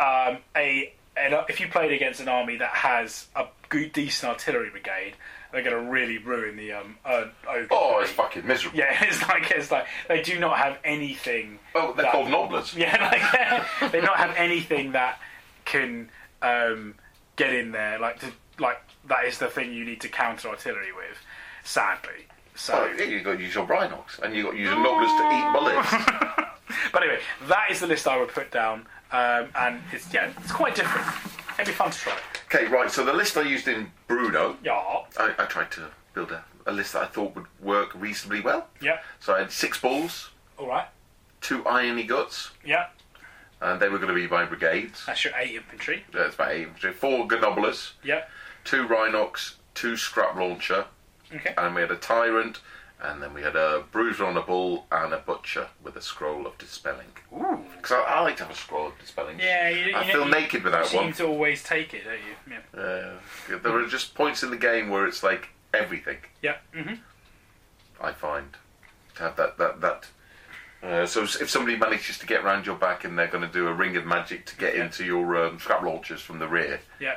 S3: if you played against an army that has a good, decent artillery brigade, they're going to really ruin the ogre.
S2: Oh, it's fucking miserable.
S3: Yeah, it's like they do not have anything.
S2: Oh, they're called nobblers.
S3: Yeah, they don't have anything that can get in there. That is the thing you need to counter artillery with. Sadly,
S2: you got to use your Brinox, and you got to use your nobblers to eat bullets.
S3: But anyway, that is the list I would put down. And it's quite different. It'd be fun to try.
S2: Okay, right, so the list I used in Bruno,
S3: I
S2: tried to build a list that I thought would work reasonably well.
S3: Yeah.
S2: So I had 6 bulls.
S3: Alright.
S2: 2 irony guts.
S3: Yeah.
S2: And they were going to be by brigades.
S3: That's your 8 infantry.
S2: That's about 8 infantry. 4 gnobblers.
S3: Yeah.
S2: 2 Rhinox, 2 scrap launcher.
S3: Okay.
S2: And we had a tyrant. And then we had a bruiser on a bull and a butcher with a scroll of dispelling.
S3: Ooh.
S2: Because I like to have a scroll of dispelling.
S3: Yeah,
S2: I feel naked without one.
S3: You seem to always take it, don't you?
S2: Yeah. There are just points in the game where it's everything.
S3: Yeah. Mm-hmm.
S2: I find to have that. So if somebody manages to get round your back and they're going to do a ring of magic to get into your scrap launchers from the rear.
S3: Yeah.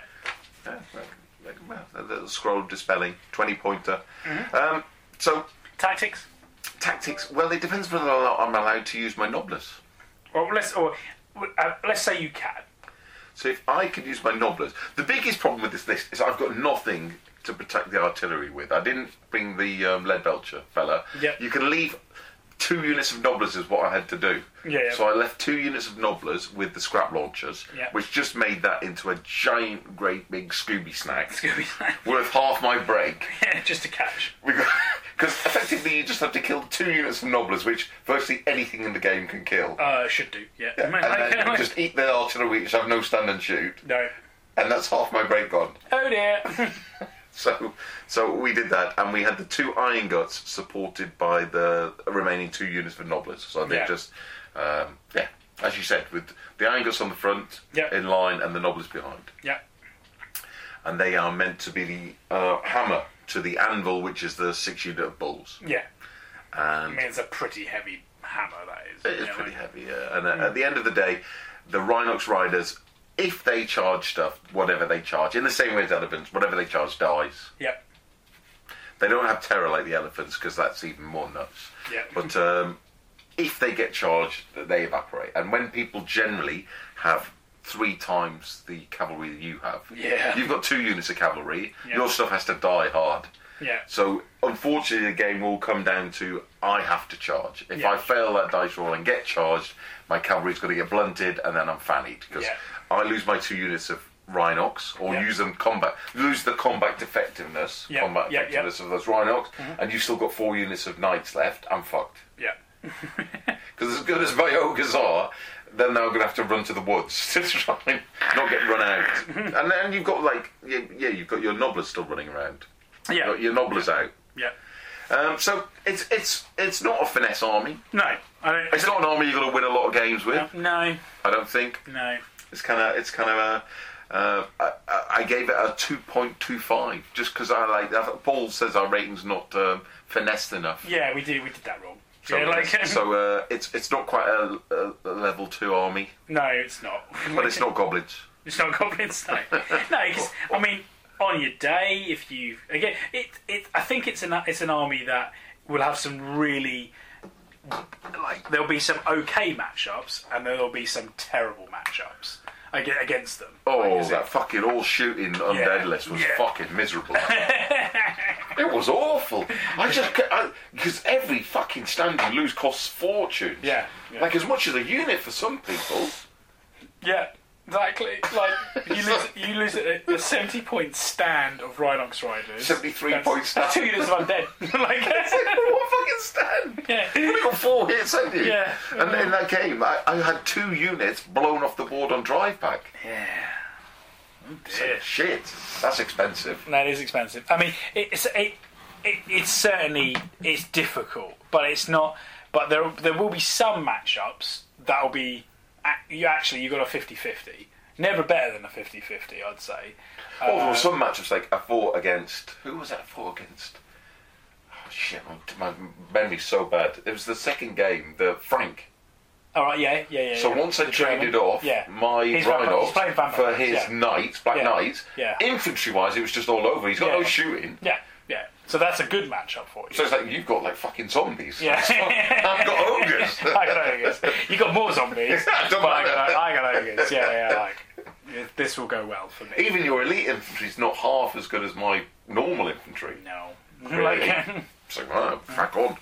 S2: A little scroll of dispelling, 20-pointer.
S3: Mm-hmm.
S2: So.
S3: Tactics.
S2: Well, it depends whether I'm allowed to use my nobblers.
S3: Well, let's say you can.
S2: So if I could use my nobblers, the biggest problem with this list is I've got nothing to protect the artillery with. I didn't bring the lead belcher fella.
S3: Yeah.
S2: You can leave 2 units of nobblers is what I had to do.
S3: Yeah.
S2: So I left 2 units of nobblers with the scrap launchers, which just made that into a giant, great big Scooby snack. Worth half my break.
S3: Yeah, just to catch.
S2: Because effectively you just have to kill 2 units of nobblers, which virtually anything in the game can kill.
S3: Should do, yeah.
S2: And then just eat the artillery, which have no stand and shoot.
S3: No.
S2: And that's half my break gone.
S3: Oh dear.
S2: So we did that, and we had the 2 iron guts supported by the remaining 2 units for nobblers. So they just, as you said, with the Angus on the front, in line, and the Noblers behind.
S3: Yeah.
S2: And they are meant to be the hammer to the anvil, which is the 6 unit of bulls.
S3: Yeah.
S2: And
S3: I mean, it's a pretty heavy hammer, that is.
S2: It is pretty heavy, yeah. And at the end of the day, the Rhinox riders, if they charge stuff, whatever they charge, in the same way as elephants, whatever they charge dies.
S3: Yep.
S2: They don't have terror like the elephants, because that's even more nuts.
S3: Yeah.
S2: But if they get charged, they evaporate. And when people generally have 3 times the cavalry that you have, you've got 2 units of cavalry, your stuff has to die hard.
S3: Yeah.
S2: So, unfortunately, the game will come down to I have to charge. If I fail that dice roll and get charged, my cavalry's going to get blunted, and then I'm fannied, because I lose my 2 units of Rhinox, or lose the combat effectiveness of those Rhinox, and you've still got 4 units of Knights left. I'm fucked.
S3: Yeah.
S2: Because as good as my ogres are, then they're going to have to run to the woods to try and not get run out. And then you've got you've got your Nobblers still running around.
S3: Yeah.
S2: You've got your Nobblers out.
S3: Yeah.
S2: So it's not a finesse army.
S3: No,
S2: it's not an army you're going to win a lot of games with.
S3: No,
S2: I don't think.
S3: No.
S2: It's kind of I gave it a 2.25 just because Paul says our rating's not finessed enough.
S3: Yeah, we did that wrong.
S2: So, it's not quite a level 2 army.
S3: No, it's not.
S2: But it's not goblins.
S3: It's not goblins, no. No, because I mean, on your day, if you again, I think it's an army that will have some really there'll be some okay matchups and there'll be some terrible matchups against them.
S2: Oh, that fucking all shooting undead list was fucking miserable. It was awful. Because every fucking stand you lose costs fortunes.
S3: Yeah.
S2: Like as much as a unit for some people.
S3: Yeah, exactly. Like you lose a 70-point stand of Rhinox riders.
S2: 73-point stand.
S3: 2 units of undead. Like
S2: what fucking stand?
S3: Yeah.
S2: You only got 4 hits, haven't you?
S3: Yeah.
S2: And in that game, I had 2 units blown off the board on drive pack.
S3: Yeah.
S2: Oh dear. Shit. That's expensive.
S3: That is expensive. I mean, it's certainly difficult, but it's not. But there will be some matchups that'll be you got a 50-50. Never better than a 50-50, I'd say.
S2: There were some matchups like I fought against. Who was that I fought against? Oh shit, my memory's so bad. It was the second game, the Frank.
S3: All right, yeah.
S2: So once I traded off my Rhinox for his Knights, Black Knights, infantry-wise, it was just all over. He's got no shooting.
S3: Yeah. So that's a good matchup for you.
S2: So it's like you've got like fucking zombies.
S3: Yeah.
S2: So I've got ogres.
S3: I got ogres. You got more zombies. I got ogres. Yeah. This will go well for me.
S2: Even your elite infantry is not half as good as my normal infantry.
S3: No.
S2: Really? So crack on.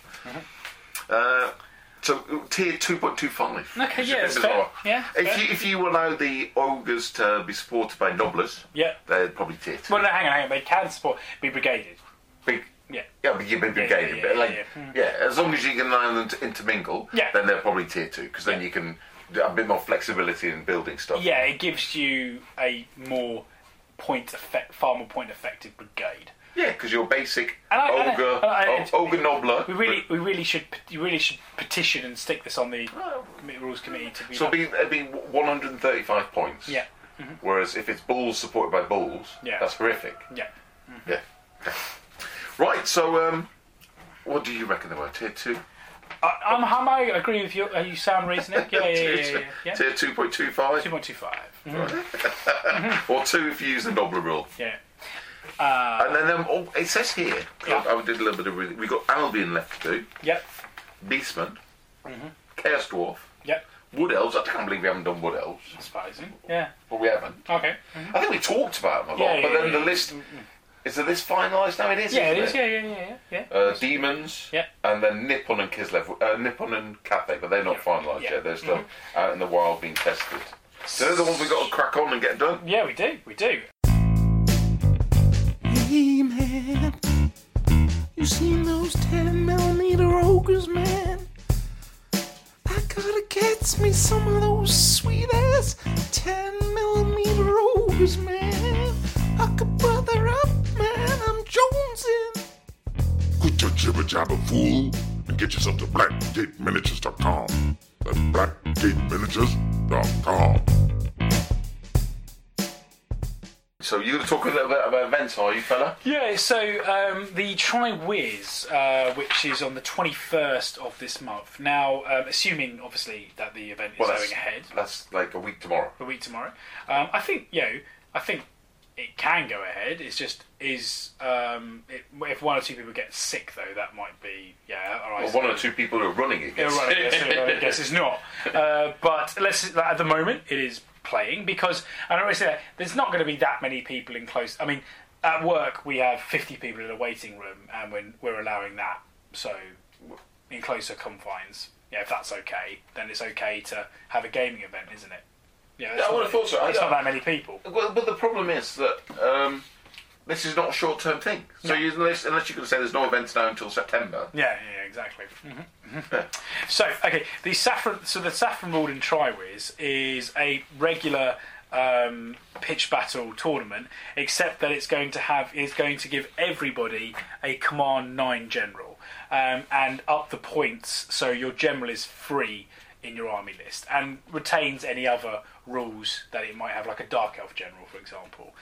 S2: So tier 2.25.
S3: Okay, yeah, that's fair. Yeah,
S2: if you allow the ogres to be supported by Nobblers, they're probably tier 2.
S3: Well, no, hang on. They can be brigaded.
S2: But you've been brigaded. As long as you can allow them to intermingle, then they're probably tier 2, because then you can do a bit more flexibility in building stuff.
S3: Yeah, it gives you a far more point effective brigade.
S2: Yeah, because your basic ogre nobbler.
S3: You really should petition and stick this on the rules committee to be.
S2: So it'd be 135 points.
S3: Yeah.
S2: Mm-hmm. Whereas if it's bulls supported by bulls, that's horrific.
S3: Yeah.
S2: Mm-hmm. Yeah. Right. So, what do you reckon they were? Tier 2.
S3: I agree with you. You sound reasoning. Yeah.
S2: Tier 2.25.
S3: 2.25.
S2: Mm-hmm. Or 2 if you use the Nobbler rule.
S3: Yeah.
S2: And then it says here, I did a little bit of reading, we've got Albion left to do.
S3: Yep.
S2: Beastmen. Mm-hmm. Chaos Dwarf.
S3: Yep.
S2: Wood Elves. I can't believe we haven't done Wood Elves.
S3: Surprising. Yeah.
S2: But we haven't.
S3: Okay. Mm-hmm.
S2: I think we talked about them a lot, but then the list... Is the list finalised now? It is,
S3: it
S2: is.
S3: Yeah.
S2: Demons.
S3: Yeah.
S2: And then Nippon and Kislev. Nippon and Cathay, but they're not finalised yet. They're still out in the wild being tested. So they're the ones we've got to crack on and get done.
S3: Yeah, we do.
S5: Hey man, you seen those 10mm ogres, man? I gotta get me some of those sweet ass 10mm ogres, man. I could brother up, man. I'm jonesing.
S6: Quit your jibber jabber, fool, and get yourself to blackgateminiatures.com. That's blackgateminiatures.com.
S2: So you're going to talk a little bit about events, are you, fella?
S3: Yeah, so the Tri-Wiz, which is on the 21st of this month. Now, assuming, obviously, that the event is going ahead.
S2: That's like a week tomorrow.
S3: I think, I think it can go ahead. It's just, if one or two people get sick, though, that might be, all right.
S2: Well, one or two people who are running it.
S3: I guess it's not. But at the moment, it is playing, because I don't always say that there's not going to be that many people in close. I mean, at work we have 50 people in a waiting room, and when we're allowing that, so in closer confines, if that's okay, then it's okay to have a gaming event, isn't it?
S2: I would have thought so.
S3: It's not that many people.
S2: Well, but the problem is that this is not a short-term thing. So unless you can say there's no events now until September.
S3: Yeah, exactly. So, okay, the Saffron Walden Tri-Wiz is a regular pitch battle tournament, except that it's going to give everybody a Command 9 general, and up the points, so your general is free in your army list and retains any other rules that it might have, like a Dark Elf general, for example.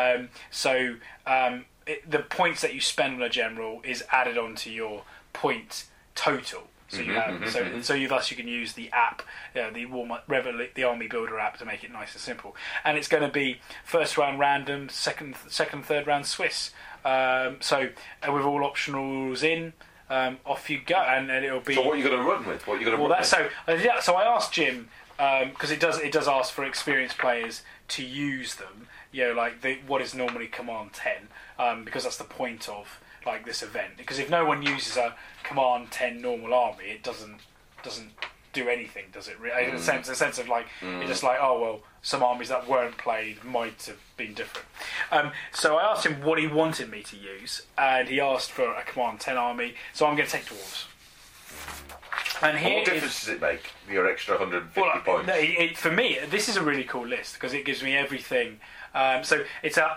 S3: The points that you spend on a general is added onto your point total. So you have, thus you can use the app, the Army Builder app, to make it nice and simple. And it's going to be first round random, second, third round Swiss. With all optionals in, off you go, and it'll be.
S2: So what are you going to run with?
S3: So I asked Jim, because it does ask for experienced players to use them. What is normally Command 10, because that's the point of this event. Because if no one uses a Command 10 normal army, it doesn't do anything, does it? In a sense of it's just some armies that weren't played might have been different. So I asked him what he wanted me to use, and he asked for a Command 10 army. So I'm going to take dwarves.
S2: And what difference does it make, your extra 150 points?
S3: For me, this is a really cool list because it gives me everything. So it's a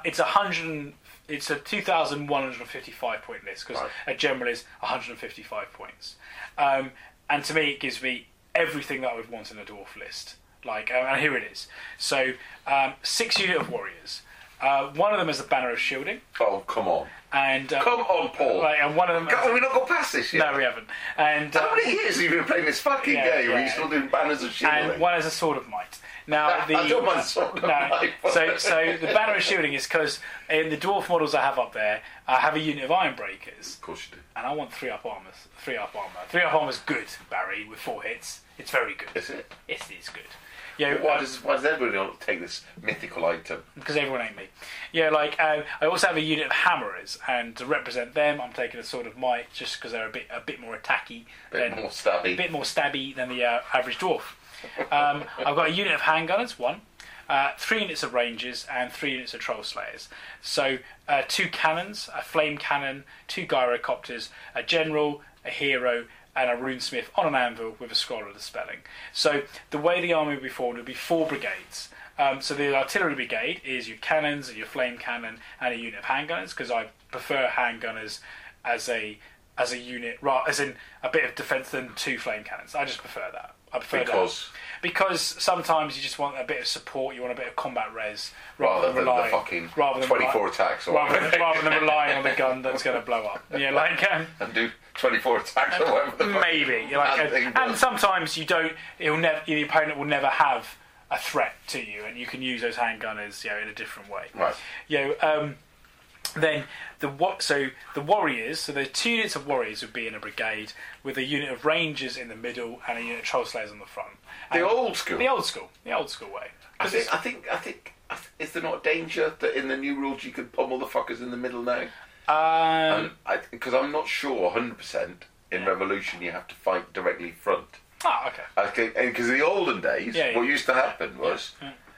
S3: 2,155 point list, because a general is 155 points. And to me, it gives me everything that I would want in a dwarf list. And here it is. So 6 unit of warriors. One of them is a banner of shielding.
S2: Oh, come on.
S3: And
S2: come on, Paul.
S3: And one of them.
S2: Have we not got past this yet?
S3: No, we haven't. And
S2: how many years have you been playing this fucking game? Are you still doing banners of shielding?
S3: And one is a sword of might. Now
S2: I don't mind the sword of might.
S3: So the banner of shielding is because in the dwarf models I have up there, I have a unit of iron breakers.
S2: Of course you do.
S3: And I want 3 up armor. 3 up armor's good, Barry, with 4 hits. It's very good.
S2: Is it?
S3: It is good.
S2: Why does everybody not take this mythical item?
S3: Because everyone ain't me. I also have a unit of hammerers, and to represent them, I'm taking a sword of might, just because they're a bit more attacky,
S2: a bit more stabby
S3: than the average dwarf. I've got a unit of handgunners, 1, 3 units of rangers, and 3 units of troll slayers. So 2 cannons, a flame cannon, 2 gyrocopters, a general, a hero, and a runesmith on an anvil with a scroll of dispelling. So the way the army would be formed would be 4 brigades. So the artillery brigade is your cannons, your flame cannon, and a unit of handgunners, because I prefer handgunners as a unit, as in a bit of defence, than 2 flame cannons. I just prefer that. Because sometimes you just want a bit of support, you want a bit of combat res, rather than
S2: the fucking 24 attacks,
S3: rather than relying on the gun that's going to blow up.
S2: And do 24 attacks or whatever.
S3: Maybe, and sometimes you don't. The opponent will never have a threat to you, and you can use those handgunners, in a different way.
S2: Right.
S3: Then the warriors. So the 2 units of warriors would be in a brigade, with a unit of rangers in the middle and a unit of troll slayers on the front.
S2: The old school
S3: way.
S2: I think. Is there not a danger that in the new rules you could pummel the fuckers in the middle now? Because I'm not sure 100% in Revolution you have to fight directly front.
S3: Oh, okay.
S2: Because in the olden days, what used to happen was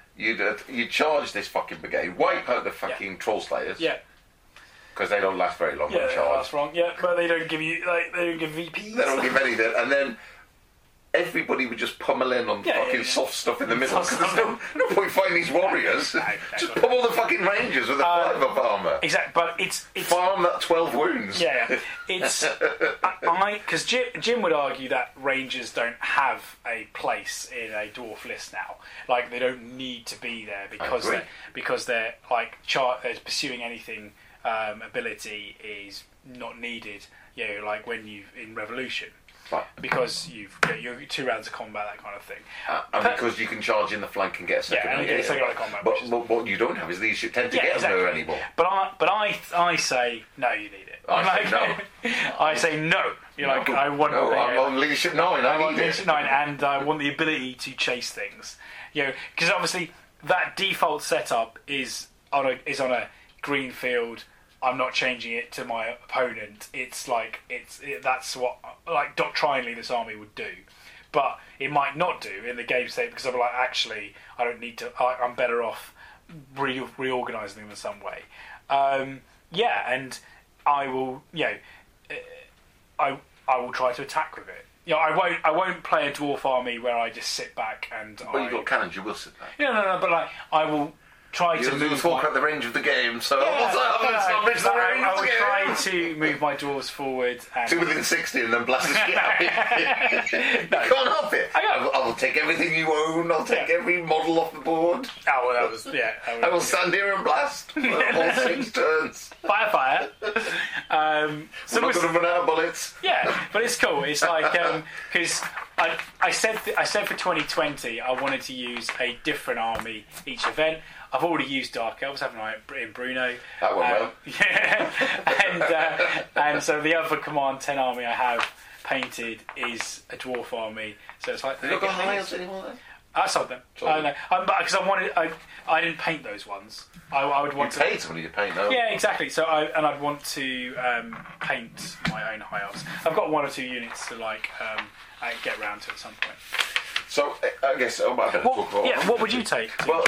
S2: you'd charge this fucking brigade, wipe out the fucking troll slayers.
S3: Yeah.
S2: Because they don't last very long on charge.
S3: That's wrong. Yeah, but they don't give you they don't give VPs.
S2: They don't give anything, and then everybody would just pummel in on the fucking soft stuff in the middle.
S3: Soft
S2: Because there's no point fighting these warriors. Just pummel the fucking rangers with a 5-up armour.
S3: Exactly, but it's
S2: farm that 12 wounds.
S3: Yeah, it's because Jim would argue that rangers don't have a place in a dwarf list now. Like they don't need to be there because they're like pursuing anything ability is not needed. You know, like when you in Revolution.
S2: Right.
S3: Because you're 2 rounds of combat, that kind of thing.
S2: And because you can charge in the flank and get a second.
S3: Yeah, and get a second round of combat.
S2: But what you don't have is leadership 10 to get them there anymore.
S3: But I say no, you need it. I say no. You're like I want.
S2: No, I'm on leadership 9.
S3: I want leadership 9, and I want the ability to chase things. You know, because obviously that default setup is on a green field. I'm not changing it to my opponent. It's like that's what like doctrinally this army would do, but it might not do in the game state because I'm like actually I don't need to. I'm better off reorganising them in some way. And I will I will try to attack with it. You know, I won't play a dwarf army where I just sit back and.
S2: Well, you've got cannons. You will sit back.
S3: No. But like I will. Try to move
S2: talk at the range of the game, so
S3: I will try to move my dwarves forward. And
S2: to within 60 and then blast the shit out. You can't help it. I will take everything you own. I'll take every model off the board.
S3: Oh, well, that was
S2: I will stand here and blast for all 6 turns.
S3: Fire.
S2: I'm not going to run out of bullets.
S3: Yeah, but it's cool. It's like because I said for 2020 I wanted to use a different army each event. I've already used Dark Elves, haven't I, in Bruno?
S2: That went well.
S3: Yeah, and so the other Command 10 army I have painted is a dwarf army. So it's like
S2: you not got high elves anymore then?
S3: I sold them. I know, because I didn't paint those ones. I would want
S2: to paid somebody to paint those.
S3: Yeah, exactly. So I'd want to paint my own high elves. I've got 1 or 2 units to get round to at some point.
S2: So I guess I better talk about.
S3: Yeah, what would you take?
S2: Well,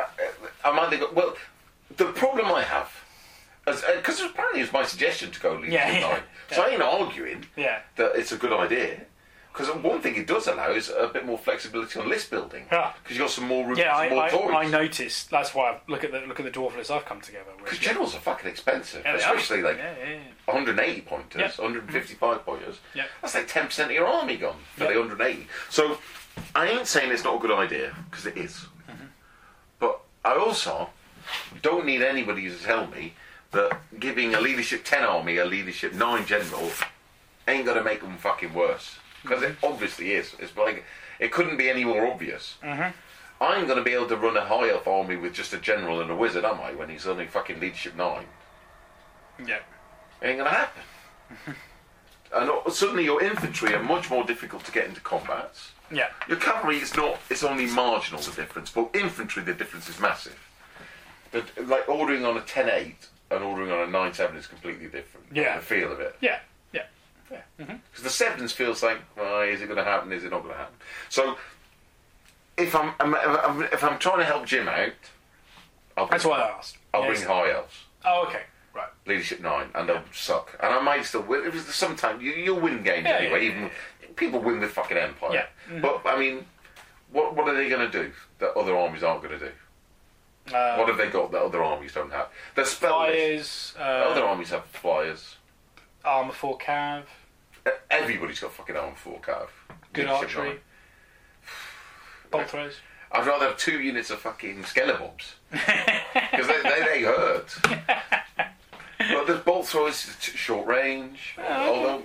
S2: the problem I have, because apparently it was my suggestion to go leadership 9, so I ain't arguing that it's a good idea. Because one thing it does allow is a bit more flexibility on list building. Because you've got some more room for more toys.
S3: I noticed. That's why I look at the dwarf list I've come together with.
S2: Because generals are fucking expensive, especially 180 pointers, 155 pointers.
S3: Yeah.
S2: That's like 10% of your army gone for the 180. So I ain't saying it's not a good idea, because it is. Mm-hmm. But I also don't need anybody to tell me that giving a leadership 10 army a leadership 9 general ain't going to make them fucking worse. Because it obviously is. It's like it couldn't be any more obvious. Mm-hmm. I'm going to be able to run a high elf army with just a general and a wizard, am I? When he's only fucking leadership 9.
S3: Yeah,
S2: it ain't going to happen. And suddenly your infantry are much more difficult to get into combats.
S3: Yeah,
S2: your cavalry is not. It's only marginal the difference, but infantry the difference is massive. But like ordering on a 10-8 and ordering on a 9-7 is completely different.
S3: Yeah,
S2: the feel of it.
S3: Yeah.
S2: Because the 7s feels like, is it going to happen? Is it not going to happen? So, if I'm trying to help Jim out,
S3: that's why I asked.
S2: I'll bring high elves.
S3: Oh, okay, right.
S2: Leadership 9, and they'll suck, and I might still win. Sometimes you'll win games anyway. Even people win with fucking Empire.
S3: Yeah. Mm-hmm.
S2: But I mean, what are they going to do that other armies aren't going to do? What have they got that other armies don't have? They're
S3: flyers.
S2: Other armies have flyers.
S3: Armour 4 cav.
S2: Everybody's got fucking armour 4 cav.
S3: Good archery. Bolt throws.
S2: I'd rather have 2 units of fucking skelebobs. Because they hurt. Well, there's bolt throws short range. Although,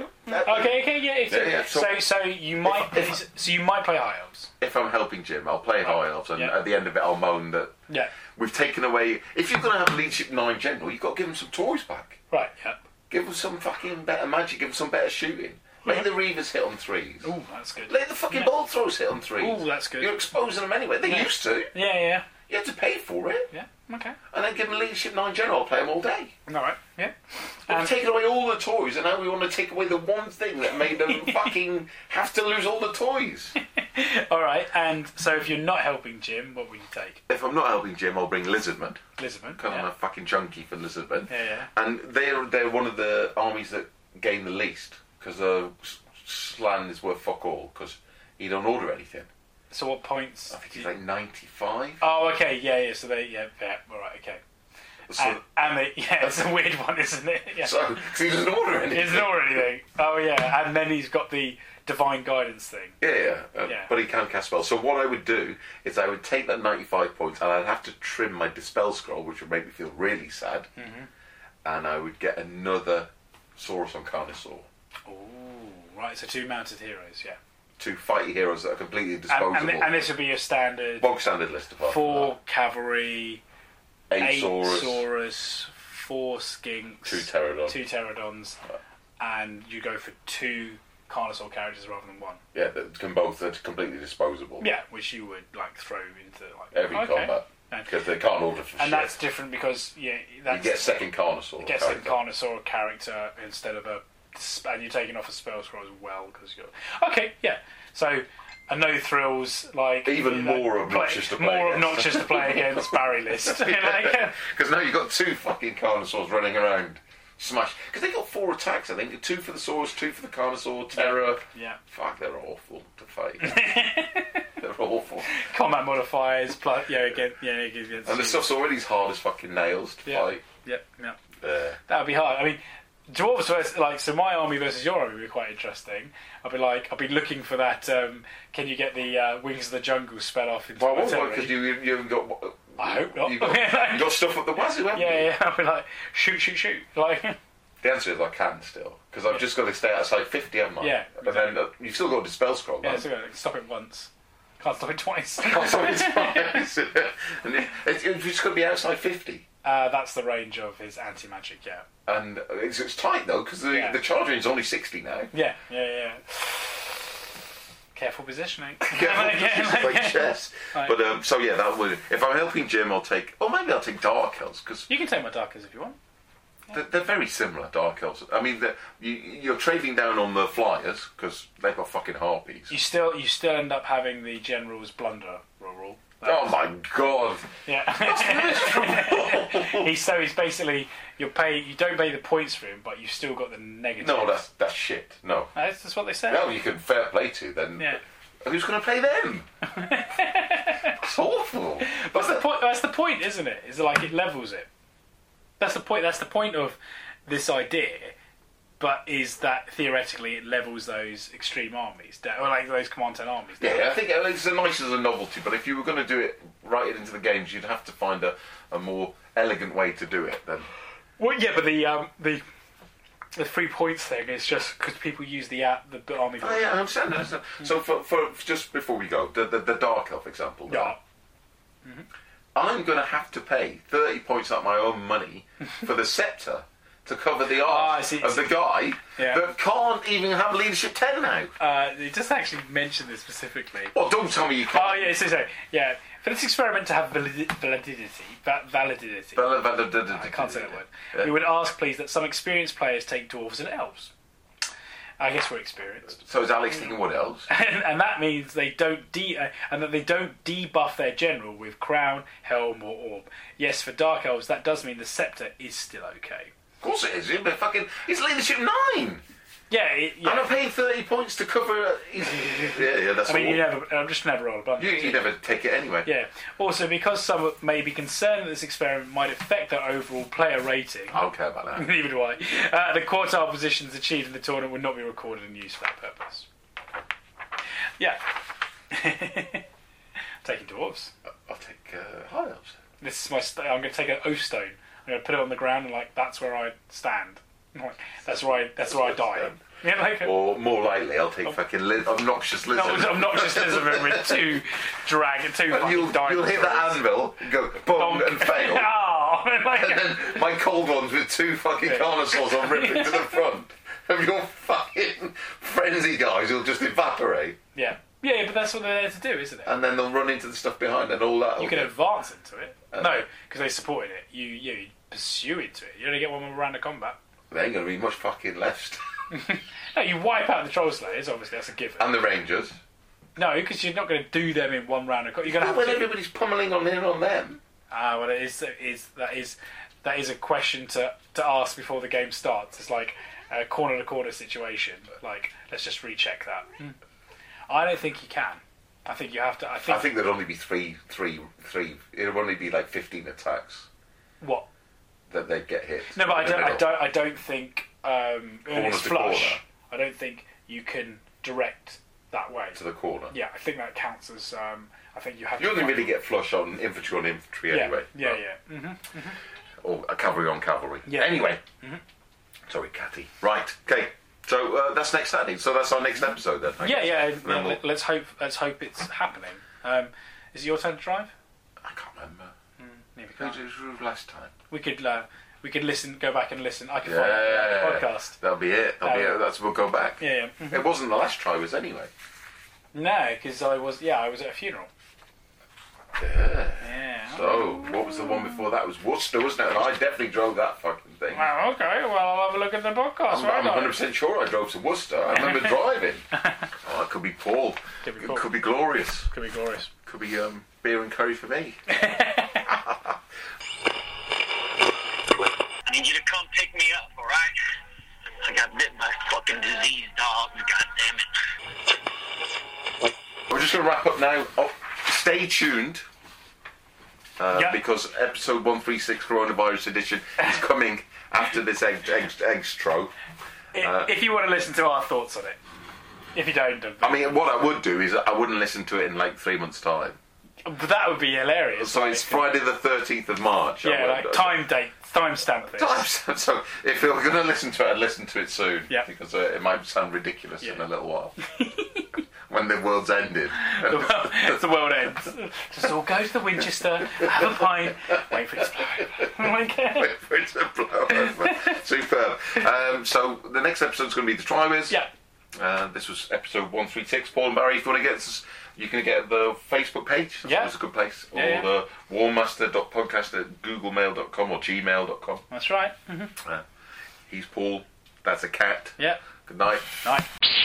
S3: okay. So you might play high elves.
S2: If I'm helping Jim, I'll play high elves, and at the end of it, I'll moan that we've taken away. If you're going to have leadership 9 general, you've got to give them some toys back.
S3: Right. Yeah.
S2: Give them some fucking better magic. Give them some better shooting. Let the Reavers hit on 3s.
S3: Ooh, that's good.
S2: Let the fucking bolt throws hit on 3s.
S3: Ooh, that's good.
S2: You're exposing them anyway. They used to.
S3: Yeah.
S2: You had to pay for it.
S3: Yeah. Okay.
S2: And then give them leadership 9 general. I'll play them all day.
S3: All right. Yeah.
S2: We've taken away all the toys, and now we want to take away the one thing that made them fucking have to lose all the toys.
S3: All right. And so, if you're not helping Jim, what will you take?
S2: If I'm not helping Jim, I'll bring Lizardmen. Because I'm a fucking junkie for Lizardmen.
S3: Yeah.
S2: And they're one of the armies that gain the least, because Slan is worth fuck all, because he don't order anything.
S3: So what points?
S2: I think he's like 95.
S3: Oh, okay, yeah. So all right, okay.
S2: So,
S3: it's a weird one, isn't it? Yeah.
S2: So he doesn't order anything.
S3: He doesn't order anything. Oh yeah, and then he's got the divine guidance thing.
S2: Yeah. But he can cast spells. So what I would do is I would take that 95 points and I'd have to trim my Dispel Scroll, which would make me feel really sad. Mm-hmm. And I would get another Saurus on Carnosaur.
S3: Oh, right. So 2 mounted heroes, yeah.
S2: 2 fighty heroes that are completely disposable.
S3: And this would be your standard...
S2: Bog standard list apart
S3: 4 cavalry...
S2: 8
S3: Saurus, 4 Skinks,
S2: 2 Pterodons.
S3: 2 Pterodons, and you go for 2 Carnosaur characters rather than 1.
S2: Yeah, that can both are completely disposable.
S3: Yeah, which you would throw into
S2: every combat because they can't order for shit.
S3: And that's different because you
S2: get second Carnosaur.
S3: You get second Carnosaur character instead of and you're taking off a spell scroll as well because you're So. And no thrills,
S2: even more obnoxious to play.
S3: More obnoxious to play against Barry List.
S2: Because now you've got 2 fucking Carnosaurs running around, smash. Because they got 4 attacks, I think. 2 for the Saurus, 2 for the Carnosaur, Terror.
S3: Yeah.
S2: Fuck, they're awful to fight. They're awful.
S3: Combat modifiers, plus against.
S2: And the stuff's already as hard as fucking nails to fight.
S3: Yeah. That would be hard. I mean. Dwarves versus so my army versus your army would be quite interesting. I'll be looking for that. Can you get the Wings of the Jungle spell off? Into
S2: because you haven't got.
S3: I hope not.
S2: You got stuff up the wazoo, haven't you?
S3: Yeah. I'll be like shoot.
S2: The answer is I can still because I've just got to stay outside 50, haven't I?
S3: Yeah.
S2: But then you've still got a Dispel Scroll.
S3: Yeah, so stop it once. Can't stop it twice.
S2: Can't stop it twice. And you've just got to be outside 50.
S3: That's the range of his anti-magic, yeah.
S2: And it's tight though because the charge range is only 60 now.
S3: Yeah. Careful positioning.
S2: Like chess. Right. But that would. If I'm helping Jim, I'll take. Or maybe I'll take Dark Elves because
S3: you can take my Dark Elves if you want.
S2: Yeah. They're very similar, Dark Elves. I mean, you're trading down on the flyers because they've got fucking harpies.
S3: You still end up having the General's Blunder rule.
S2: Oh my god!
S3: Yeah, he's basically you don't pay the points for him, but you've still got the negatives.
S2: No, that's shit. No,
S3: that's what they say.
S2: Well, you can fair play to then.
S3: Yeah.
S2: Who's going to play them? It's awful.
S3: That's the point, isn't it? Is it levels it? That's the point. That's the point of this idea. But is that theoretically it levels those extreme armies, or those Command 10 armies?
S2: Yeah, I think it's nice as a novelty, but if you were going to do it right into the games, you'd have to find a more elegant way to do it. Then.
S3: Well, yeah, but the 3 points thing is just because people use the army.
S2: Oh, yeah, I understand. So for just before we go, the Dark Elf example.
S3: Yeah.
S2: Mm-hmm. I'm going to have to pay 30 points out my own money for the scepter. To cover the arse of the guy that can't even have leadership 10 now.
S3: It doesn't actually mention this specifically.
S2: Well, don't tell me you can't.
S3: Oh, yeah, yeah. For this experiment to have validity. I can't say that word. Yeah. We would ask, please, that some experienced players take dwarves and elves. I guess we're experienced.
S2: So is Alex thinking what else?
S3: And that means they don't debuff their general with crown, helm, or orb. Yes, for Dark Elves, that does mean the scepter is still okay.
S2: Of course it is, but it's leadership 9.
S3: Yeah,
S2: and I'm paying 30 points to cover. That's.
S3: I mean, I'm just never roll a bunch.
S2: You never take it anyway.
S3: Yeah. Also, because some may be concerned that this experiment might affect their overall player rating.
S2: I don't care about that.
S3: Neither do I. The quartile positions achieved in the tournament would not be recorded and used for that purpose. Yeah. Taking dwarves.
S2: I'll take high elves.
S3: This is my. I'm going to take an oath stone. I'm going to put it on the ground and that's where I stand. That's where I die. Yeah,
S2: or more likely, I'll take fucking obnoxious lizard.
S3: No, obnoxious lizard with 2 dragon, 2 fucking
S2: you'll hit the anvil, go bong and fail. And then my cold ones with 2 fucking Carnosaurs on ripping to the front of your fucking frenzy guys will just evaporate.
S3: Yeah. Yeah, but that's what they're there to do, isn't it?
S2: And then they'll run into the stuff behind and all that.
S3: You can advance into it. No, because they supported it. You pursue into it. You only get one more round of combat.
S2: There ain't going to be much fucking left.
S3: No, you wipe out the Troll Slayers, obviously, that's a given.
S2: And the Rangers.
S3: No, because you're not going to do them in one round of combat. You're going to have
S2: everybody's pummeling on them.
S3: Well, that is a question to ask before the game starts. It's like a corner-to-corner situation. Let's just recheck that. I don't think you can. I think you have to.
S2: I think there'd only be three. It'd only be like 15 attacks.
S3: What?
S2: That they'd get hit.
S3: No, but I don't think when it's flush.
S2: Corner.
S3: I don't think you can direct that way
S2: to the corner.
S3: Yeah, I think that counts as. I think you have.
S2: You only really get flush on infantry anyway.
S3: Yeah, yeah. Mm-hmm, mm-hmm.
S2: Or cavalry on cavalry.
S3: Yeah.
S2: Anyway. Mm-hmm. Sorry, Catty. Right. Okay. So that's next Saturday. So that's our next episode then.
S3: Yeah. Let's hope it's happening. Is it your turn to drive?
S2: I can't remember.
S3: Who
S2: drove last time?
S3: We could listen. Go back and listen. I can find the podcast.
S2: That'll be it. We'll go back.
S3: Yeah. Mm-hmm.
S2: It wasn't the last try, was it, anyway?
S3: No, because I was at a funeral.
S2: Yeah. So, what was the one before that? It was Worcester, wasn't it? And I definitely drove that fucking thing.
S3: Well, okay. Well, I'll have a look at the podcast.
S2: I'm 100% sure I drove to Worcester. I remember driving. Oh, it could be Paul. Could be glorious.
S3: Could be glorious.
S2: Could be beer and curry for me.
S6: I need you to come pick me up, alright? I got bit by fucking disease dogs, goddammit.
S2: We're just going to wrap up now. Oh, stay tuned. Because episode 136 Coronavirus Edition is coming after this extra.
S3: If you want to listen to our thoughts on it. If you don't.
S2: I mean, what I would do is I wouldn't listen to it in like 3 months' time.
S3: But that would be hilarious.
S2: So it's Friday the 13th of March.
S3: Yeah, like timestamp this.
S2: So if you're going to listen to it, I'd listen to it soon.
S3: Yeah.
S2: Because it might sound ridiculous in a little while. When the world's ended.
S3: The world ends. Just all go to the Winchester, have a pint, wait for it to blow over.
S2: Wait for it to blow over. Superb. So the next episode's going to be the Tri-Wiz.
S3: Yeah.
S2: This was episode 136. Paul and Barry, if you want to get us, you can get the Facebook page. That's a good place. Or the warmaster.podcast@googlemail.com or gmail.com.
S3: That's right. Mm-hmm.
S2: He's Paul. That's a cat.
S3: Yeah.
S2: Good night.
S3: Night.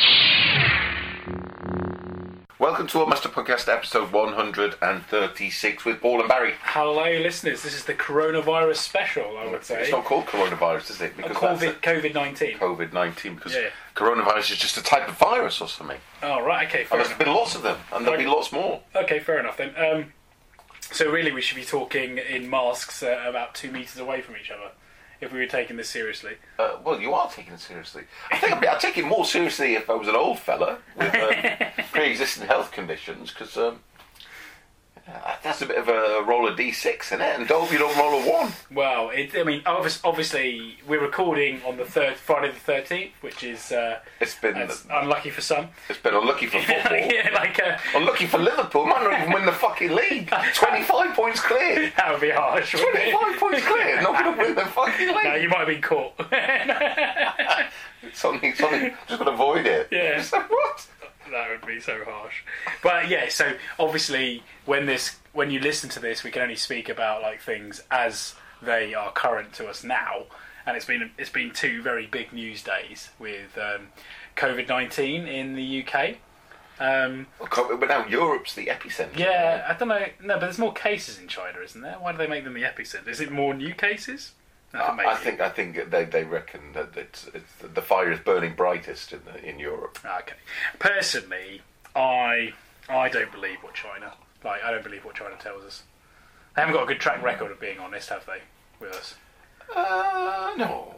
S2: Welcome to War Master Podcast episode 136 with Paul and Barry.
S3: Hello, listeners. This is the coronavirus special, I would say.
S2: It's not called coronavirus, is it?
S3: Because COVID-19.
S2: COVID-19, because coronavirus is just a type of virus or something.
S3: Oh, right, okay,
S2: fair enough. There's been lots of them, and there'll be lots more.
S3: Okay, fair enough then. So really we should be talking in masks about 2 metres away from each other, if we were taking this seriously.
S2: Well, you are taking it seriously. I think I'd take it more seriously if I was an old fella with pre-existing health conditions, because that's a bit of a roll of D6, isn't it? And you don't roll a 1.
S3: Well, obviously we're recording on the Friday the 13th, which is unlucky for some.
S2: It's been unlucky for football. Unlucky for Liverpool. Might not even win the fucking league. 25 points clear.
S3: That would be harsh.
S2: 25 points clear. Not going to win the fucking league.
S3: No, you might have been caught.
S2: something. Just got to avoid it.
S3: Yeah.
S2: What?
S3: That would be so harsh. But yeah, so obviously when you listen to this, we can only speak about like things as they are current to us now, and it's been 2 very big news days with COVID-19 in the UK.
S2: But now Europe's the epicenter.
S3: Yeah, I don't know. No, but there's more cases in China, isn't there? Why do they make them the epicenter? Is it more new cases?
S2: I think they reckon that it's the fire is burning brightest in Europe.
S3: Okay. Personally, I don't believe what China tells us. They haven't got a good track record of being honest, have they, with us?
S2: No.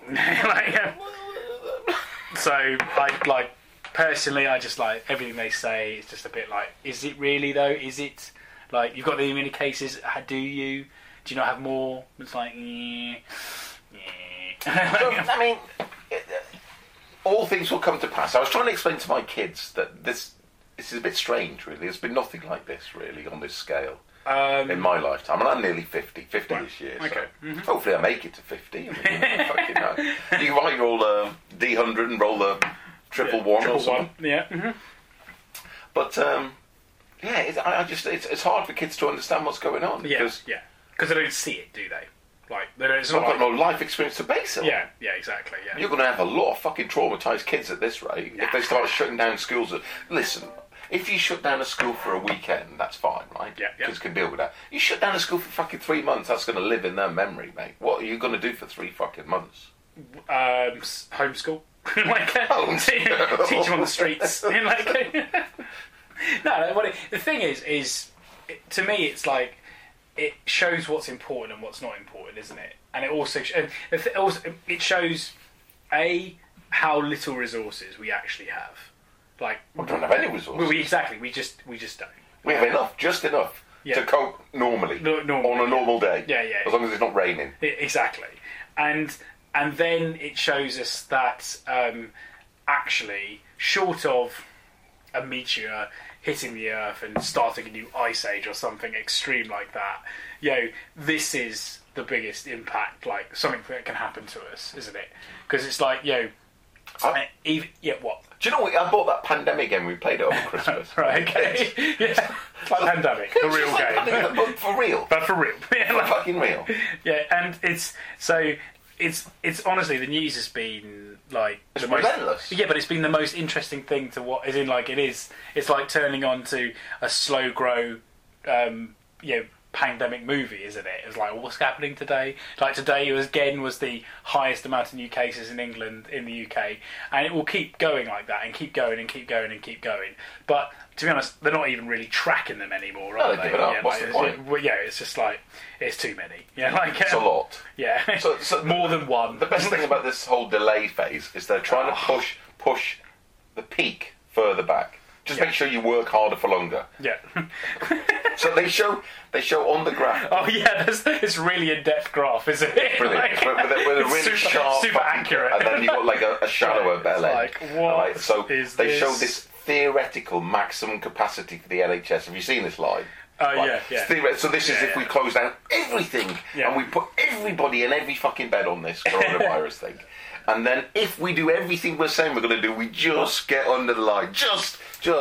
S3: So personally, I just like everything they say. It's just a bit like, is it really though? Is it like you've got the many cases? Do you not have more? It's like,
S2: I mean, all things will come to pass. I was trying to explain to my kids that this is a bit strange, really. There's been nothing like this, really, on this scale in my lifetime. And I'm nearly 50 this year.
S3: Okay.
S2: So hopefully I make it to 50. You might roll the D100 and roll the triple one or something.
S3: Yeah. Mm-hmm.
S2: But, it's hard for kids to understand what's going on.
S3: Because they don't see it, do they? Like, it's
S2: not got no life experience to base it on.
S3: Yeah, exactly. Yeah.
S2: You're going to have a lot of fucking traumatised kids at this rate if they start shutting down schools. Listen, if you shut down a school for a weekend, that's fine, right?
S3: Yeah.
S2: Kids can deal with that. You shut down a school for fucking 3 months, that's going to live in their memory, mate. What are you going to do for 3 fucking months?
S3: Homeschool. Teach them on the streets. The thing is to me, it's like it shows what's important and what's not important, isn't it? And it also it shows how little resources we actually have. Like
S2: we don't have any resources.
S3: We just don't.
S2: We have enough, just enough to cope normally on a normal day.
S3: Yeah.
S2: As long as it's not raining.
S3: Exactly, and then it shows us that actually, short of a meteor hitting the Earth and starting a new ice age or something extreme like that, this is the biggest impact, like something that can happen to us, isn't it? Because it's like, what?
S2: Do you know what? I bought that Pandemic game. We played it over Christmas.
S3: Right, okay. Yeah. Like Pandemic, the real game.
S2: Pandemic, but for real.
S3: But for real.
S2: For fucking real.
S3: Yeah, and it's honestly, the news has been like
S2: it's relentless.
S3: Yeah, but it's been the most interesting thing to watch. As in, like it's like turning on to a slow grow, pandemic movie, isn't it? It's like, what's happening today? Like today was the highest amount of new cases in England, in the UK, and it will keep going like that, and keep going and keep going and keep going. But to be honest, they're not even really tracking them anymore, are they?
S2: Give it up. What's the point?
S3: It's just like it's too many. Yeah, like
S2: it's a lot.
S3: Yeah,
S2: so
S3: more than one.
S2: The best thing about this whole delay phase is they're trying to push the peak further back. Just make sure you work harder for longer.
S3: Yeah.
S2: So they show on the graph.
S3: Oh yeah, there's this really in-depth graph, isn't it?
S2: Brilliant. With a really sharp,
S3: super accurate,
S2: and then you've got like a shallower belly.
S3: Like what?
S2: So they show this theoretical maximum capacity for the NHS. Have you seen this line?
S3: Yeah.
S2: So this is if we close down everything and we put everybody in every fucking bed on this coronavirus thing. And then if we do everything we're saying we're going to do, we just get under the line. Just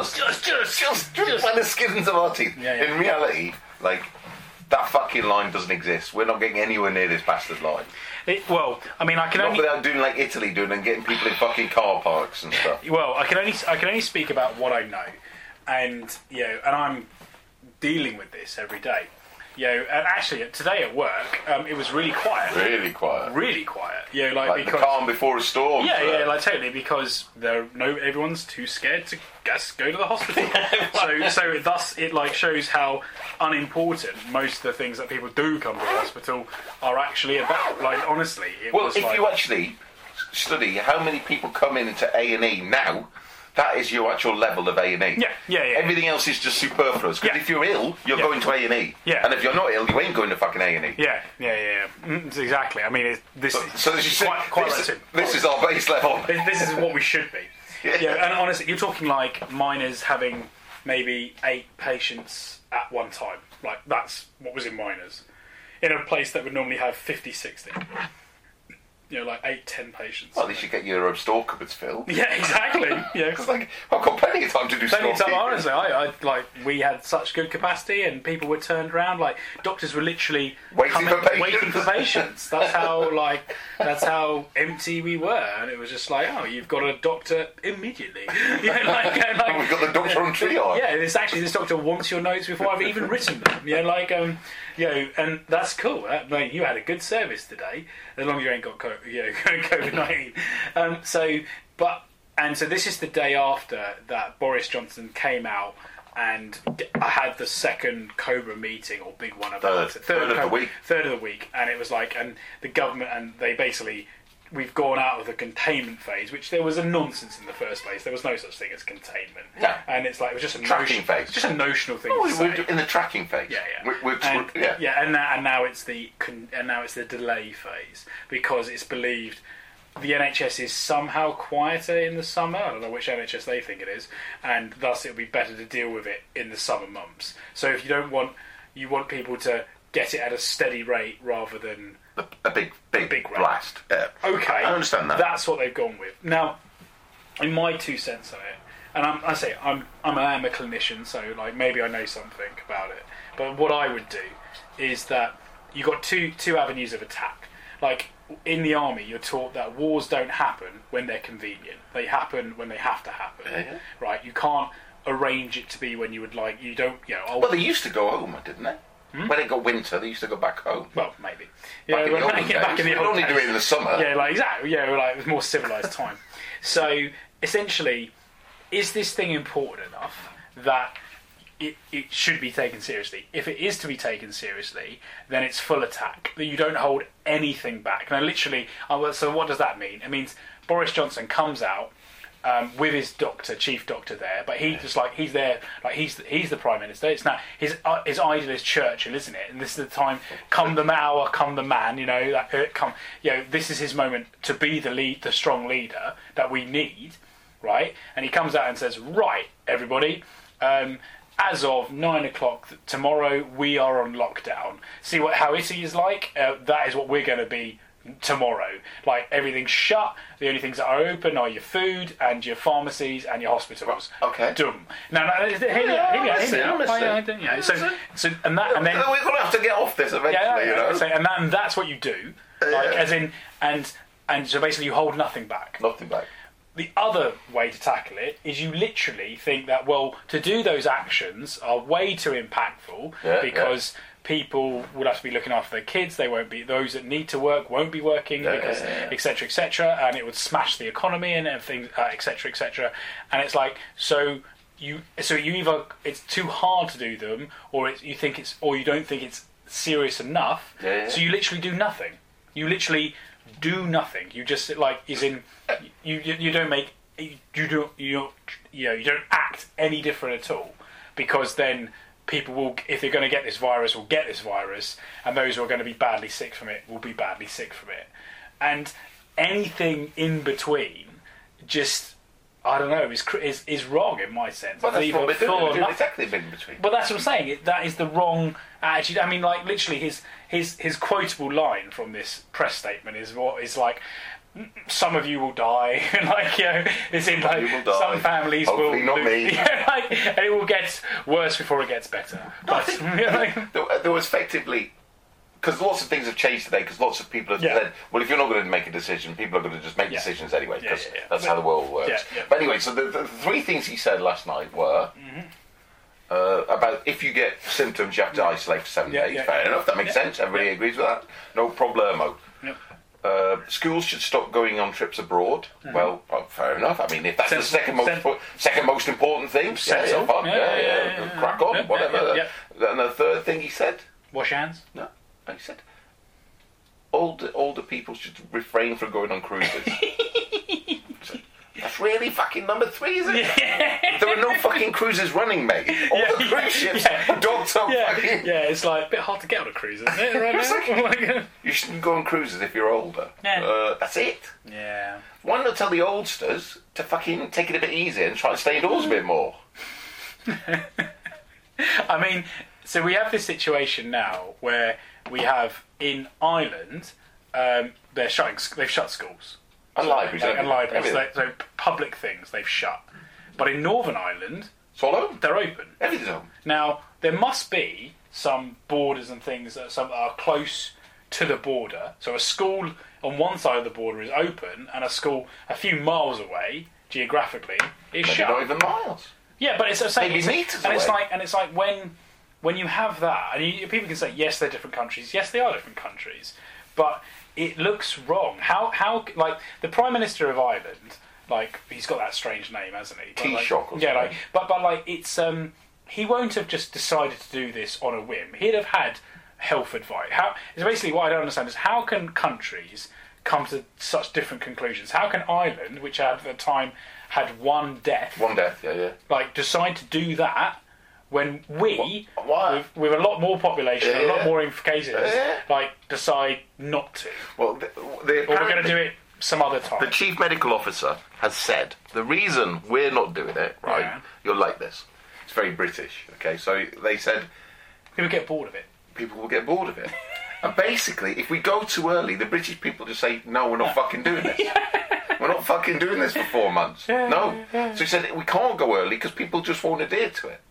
S2: by the skins of our teeth.
S3: Yeah.
S2: In reality, like, that fucking line doesn't exist. We're not getting anywhere near this bastard line.
S3: I can
S2: not
S3: only...
S2: without doing like Italy doing and getting people in fucking car parks and stuff.
S3: Well, I can only speak about what I know. And, and I'm dealing with this every day. And actually today at work, it was really quiet.
S2: Really quiet.
S3: Like
S2: because the calm before a storm.
S3: Yeah, like totally, because everyone's too scared to go to the hospital. so thus it like shows how unimportant most of the things that people do come to the hospital are actually about. Like honestly,
S2: you actually study how many people come into A&E now. That is your actual level of A&E.
S3: Yeah.
S2: Everything else is just superfluous. Because if you're ill, you're going to A&E.
S3: Yeah.
S2: And if you're not ill, you ain't going to fucking A&E.
S3: Yeah. Exactly. I mean, this is
S2: our base level.
S3: This is what we should be. Yeah. And honestly, you're talking like miners having maybe 8 patients at one time. Like, that's what was in miners. In a place that would normally have 50, 60. Like 8-10 patients.
S2: Well, at least you get your store cupboards filled.
S3: Yeah, exactly. Yeah,
S2: because I've got plenty of time to do
S3: store time. Honestly, we had such good capacity, and people were turned around. Like doctors were literally waiting for patients. That's how empty we were, and it was just like, oh, you've got a doctor immediately.
S2: We've got the doctor on triage.
S3: Yeah, this doctor wants your notes before I've even written them. And that's cool. You had a good service today, as long as you ain't got COVID-19. So this is the day after that Boris Johnson came out and I had the second Cobra meeting or big one about
S2: third of
S3: the week, and it was like, and the government and they basically. We've gone out of the containment phase, which there was a nonsense in the first place. There was no such thing as containment.
S2: No.
S3: And it's like, it was just a
S2: tracking phase.
S3: Just a notional thing.
S2: We're in the tracking phase.
S3: Yeah. And now it's the delay phase, because it's believed the NHS is somehow quieter in the summer. I don't know which NHS they think it is, and thus it'll be better to deal with it in the summer months. So if you want people to get it at a steady rate rather than
S2: a big blast.
S3: Okay,
S2: I understand that.
S3: That's what they've gone with. Now, in my 2 cents on it, and I am a clinician, so like maybe I know something about it. But what I would do is that you've got two avenues of attack. Like in the army, you're taught that wars don't happen when they're convenient. They happen when they have to happen.
S2: Yeah.
S3: Right? You can't arrange it to be when you would like. You don't.
S2: Well, they used to go home, didn't they? When it got winter, they used to go back home.
S3: Well, maybe.
S2: Back in the old days. Only do it in the summer.
S3: Yeah, like exactly. Yeah, like it was more civilised time. So essentially, is this thing important enough that it should be taken seriously. If it is to be taken seriously, then it's full attack. That you don't hold anything back. Now, literally, so what does that mean? It means Boris Johnson comes out with his chief doctor there, but he's there, like he's the Prime Minister. It's now his idol is Churchill, isn't it? And this is the time, come the hour, come the man. This is his moment to be the strong leader that we need, right? And he comes out and says, right, everybody. As of 9 o'clock tomorrow, we are on lockdown. See how Italy is like? That is what we're going to be tomorrow. Like, everything's shut. The only things that are open are your food and your pharmacies and your hospitals.
S2: Okay.
S3: Dumb. Now, hear me out. So and then
S2: we're going to have to get off this eventually, you know.
S3: And that's what you do. Like, as in, and so basically you hold nothing back.
S2: Nothing back.
S3: The other way to tackle it is you literally think that, well, to do those actions are way too impactful because people would have to be looking after their kids. They won't be, those that need to work won't be working because etc., and it would smash the economy and everything, etc. And it's like, so you either it's too hard to do them, or you don't think it's serious enough. So you literally do nothing. You literally do nothing. You just you don't act any different at all, because then people will, if they're going to get this virus, will get this virus, and those who are going to be badly sick from it will be badly sick from it. And anything in between, just, I don't know, is wrong in my sense.
S2: Well, that's what we're doing. Exactly in between.
S3: But that's what I'm saying. That is the wrong attitude. I mean, like, literally, his quotable line from this press statement is like, some of you will die. Like, it's in like some families
S2: hopefully
S3: will.
S2: Not me.
S3: And it will get worse before it gets better. But
S2: there was effectively, because lots of things have changed today. Because lots of people have said, well, if you're not going to make a decision, people are going to just make decisions anyway. Because that's how the world works. But anyway, so the three things he said last night were. About if you get symptoms, you have to isolate for 7 days. Fair enough, that makes sense. Everybody agrees with that. No problemo. Schools should stop going on trips abroad. Well, fair enough. I mean, if that's the second most important thing, fine. Crack on, whatever. And the third thing he said,
S3: wash your hands.
S2: No, he said older people should refrain from going on cruises. That's really fucking number 3, isn't it? There are no fucking cruises running, mate. All the cruise ships docked up fucking...
S3: Yeah, it's like a bit hard to get on a cruise, isn't it? Right now?
S2: You shouldn't go on cruises if you're older. That's it.
S3: Yeah.
S2: Why not tell the oldsters to fucking take it a bit easy and try and stay indoors a bit more?
S3: I mean, so we have this situation now where we have, in Ireland, they've shut schools.
S2: And libraries.
S3: So public things they've shut. But in Northern Ireland, they're open.
S2: Everything's open.
S3: Now, there must be some borders and things that are close to the border. So a school on one side of the border is open, and a school a few miles away, geographically, is shut.
S2: Not even miles.
S3: Yeah, but it's the same.
S2: Maybe meters away.
S3: It's like when you have that, and people can say, yes, they're different countries. Yes, they are different countries. But it looks wrong. How like the Prime Minister of Ireland, like, he's got that strange name, hasn't he?
S2: Taoiseach.
S3: But it's he won't have just decided to do this on a whim. He'd have had health advice. It's basically what I don't understand is how can countries come to such different conclusions? How can Ireland, which at the time had one death, like, decide to do that? When we, with a lot more population, a lot more cases, like, decide not to.
S2: Well,
S3: we're going to do it some other time.
S2: The chief medical officer has said the reason we're not doing it, right? You'll like this. It's very British, okay? So they said
S3: people get bored of it.
S2: People will get bored of it. And basically, if we go too early, the British people just say, no, we're not fucking doing this. We're not fucking doing this for 4 months. So he said, we can't go early because people just won't adhere to it.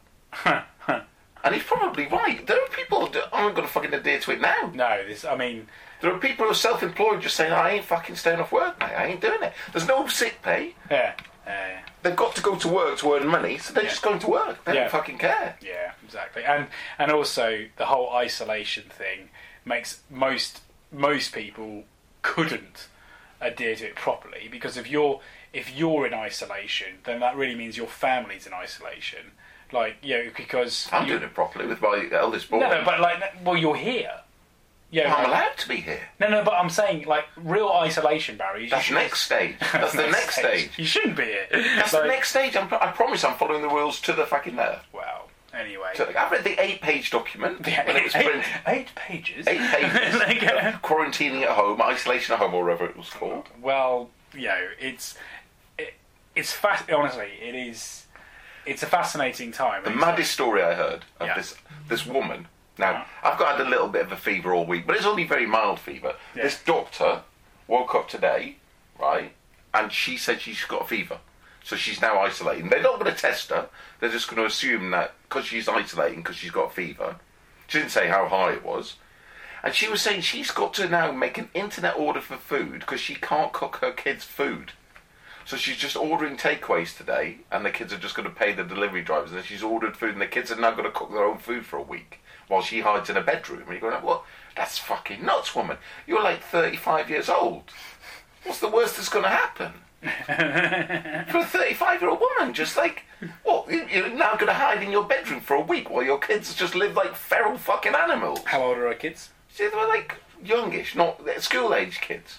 S2: And he's probably right. There are people that aren't going to fucking adhere to it now.
S3: No,
S2: there are people who are self-employed just saying, I ain't fucking staying off work, mate. I ain't doing it. There's no sick pay. They've got to go to work to earn money, so they're just going to work. They don't fucking care.
S3: Yeah, exactly. And also, the whole isolation thing makes most people couldn't adhere to it properly, because if you're in isolation, then that really means your family's in isolation. Like, because
S2: I'm doing it properly with my eldest boy.
S3: No, but well, you're here. Yeah,
S2: I'm allowed to be here.
S3: No, but I'm saying, like, real isolation, Barry.
S2: That's the next stage. That's the next stage.
S3: You shouldn't be here.
S2: That's the next stage. I promise I'm following the rules to the fucking letter.
S3: Well, anyway.
S2: So, I've read the 8-page document. When it was printed.
S3: 8 pages?
S2: 8 pages. Quarantining at home, isolation at home, or whatever it was called.
S3: Well, it's honestly, it's a fascinating time.
S2: The maddest story I heard of this woman. Now, I've had a little bit of a fever all week, but it's only very mild fever. Yeah. This doctor woke up today, right, and she said she's got a fever. So she's now isolating. They're not going to test her. They're just going to assume that because she's isolating, because she's got a fever. She didn't say how high it was. And she was saying she's got to now make an internet order for food because she can't cook her kids' food. So she's just ordering takeaways today, and the kids are just going to pay the delivery drivers. And then she's ordered food, and the kids are now going to cook their own food for a week while she hides in a bedroom. And you're going, what? That's fucking nuts, woman. You're like 35 years old. What's the worst that's going to happen? For a 35-year-old woman, just like, what? You're now going to hide in your bedroom for a week while your kids just live like feral fucking animals.
S3: How old are her kids?
S2: See, they were like youngish, not school-age kids.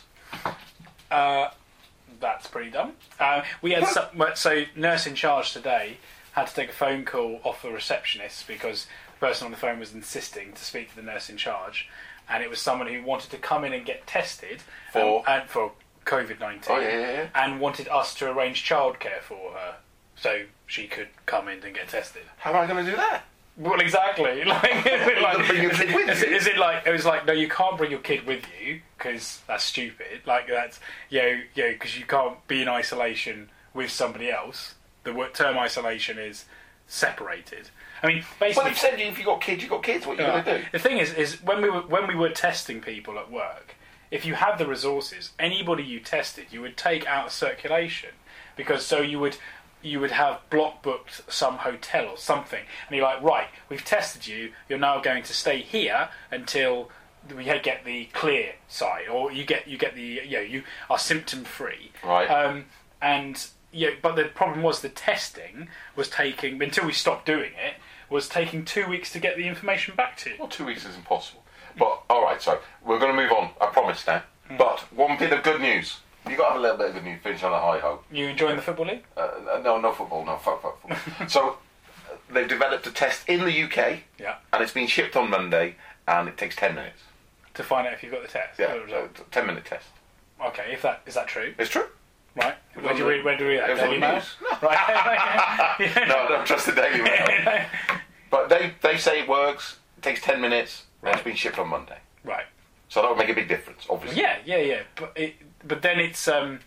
S3: That's pretty dumb. We had so nurse in charge today had to take a phone call off the receptionist because the person on the phone was insisting to speak to the nurse in charge, and it was someone who wanted to come in and get tested for COVID-19 and wanted us to arrange childcare for her so she could come in and get tested.
S2: How am I going to do that?
S3: Well, exactly.
S2: Bring your kid with you.
S3: Is it like it was like, no, you can't bring your kid with you because that's stupid. Like that's because you can't be in isolation with somebody else. The term isolation is separated. I mean, basically.
S2: Well, they've said if you got kids, you got kids. What are you going to do?
S3: The thing is when we were testing people at work, if you had the resources, anybody you tested, you would take out of circulation because you would have block booked some hotel or something, and you're like, right, we've tested you, you're now going to stay here until we get the clear side, or you get the you are symptom free,
S2: right?
S3: But the problem was the testing was taking, until we stopped doing it, was taking 2 weeks to get the information back to you.
S2: Well, 2 weeks is impossible. But all right, so we're going to move on. I promise now. But one bit of good news. You've got to have a little bit of good news. Finish on a high hope.
S3: You enjoying the Football League?
S2: No football. No, fuck football. So they've developed a test in the UK.
S3: Yeah.
S2: And it's been shipped on Monday, and it takes 10 minutes.
S3: To find out if you've got the test?
S2: Yeah, 10-minute test.
S3: Okay, is that true?
S2: It's true.
S3: Right. Where do you read that?
S2: It was
S3: Daily
S2: on
S3: Mail?
S2: news. No. Right. No, I don't trust the Daily Mail. But they say it works. It takes 10 minutes. Right. And it's been shipped on Monday.
S3: Right.
S2: So that would make a big difference, obviously.
S3: Yeah. But then it's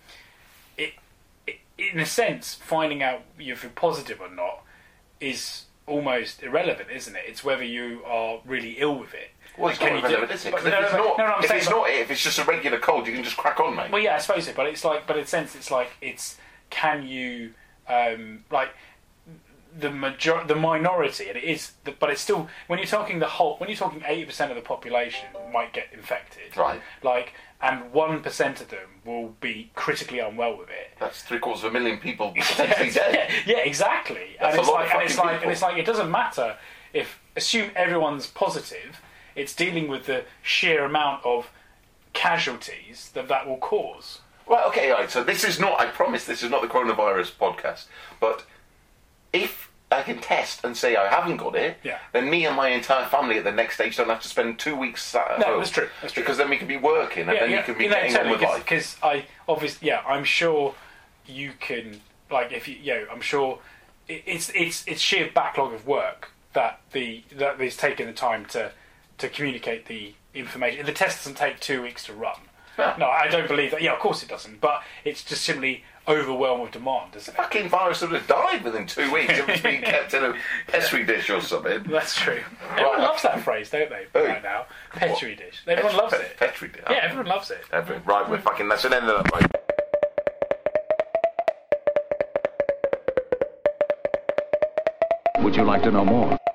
S3: in a sense, finding out if you're positive or not is almost irrelevant, isn't it? It's whether you are really ill with it.
S2: Well, it's not irrelevant, is it? If it's just a regular cold, you can just crack on, mate.
S3: Well, yeah, I suppose so. But in a sense, can you the minority, and it is, but it's still when you're talking 80% of the population might get infected,
S2: right?
S3: And 1% of them will be critically unwell with it.
S2: That's 750,000 people potentially dead.
S3: Yeah, exactly.
S2: That's
S3: It's like it doesn't matter if assume everyone's positive. It's dealing with the sheer amount of casualties that will cause.
S2: Well, okay, right. So this is not. I promise this is not the coronavirus podcast. But if I can test and say I haven't got it, then me and my entire family at the next stage don't have to spend 2 weeks at home.
S3: No, that's true.
S2: Because then we can be working and then you can be getting on with life.
S3: Because I'm sure you can. I'm sure it's sheer backlog of work that is taking the time to communicate the information. The test doesn't take 2 weeks to run.
S2: Yeah.
S3: No, I don't believe that. Yeah, of course it doesn't. But it's just simply overwhelmed with demand, doesn't it?
S2: The fucking virus would have died within 2 weeks if it's been kept in a petri dish or something.
S3: That's true. Everyone loves that phrase, don't they? Right now, petri dish. Everyone loves it.
S2: Petri dish.
S3: Yeah, everyone loves it.
S2: Right, we're fucking. That's an end of that. Right.
S1: Would you like to know more?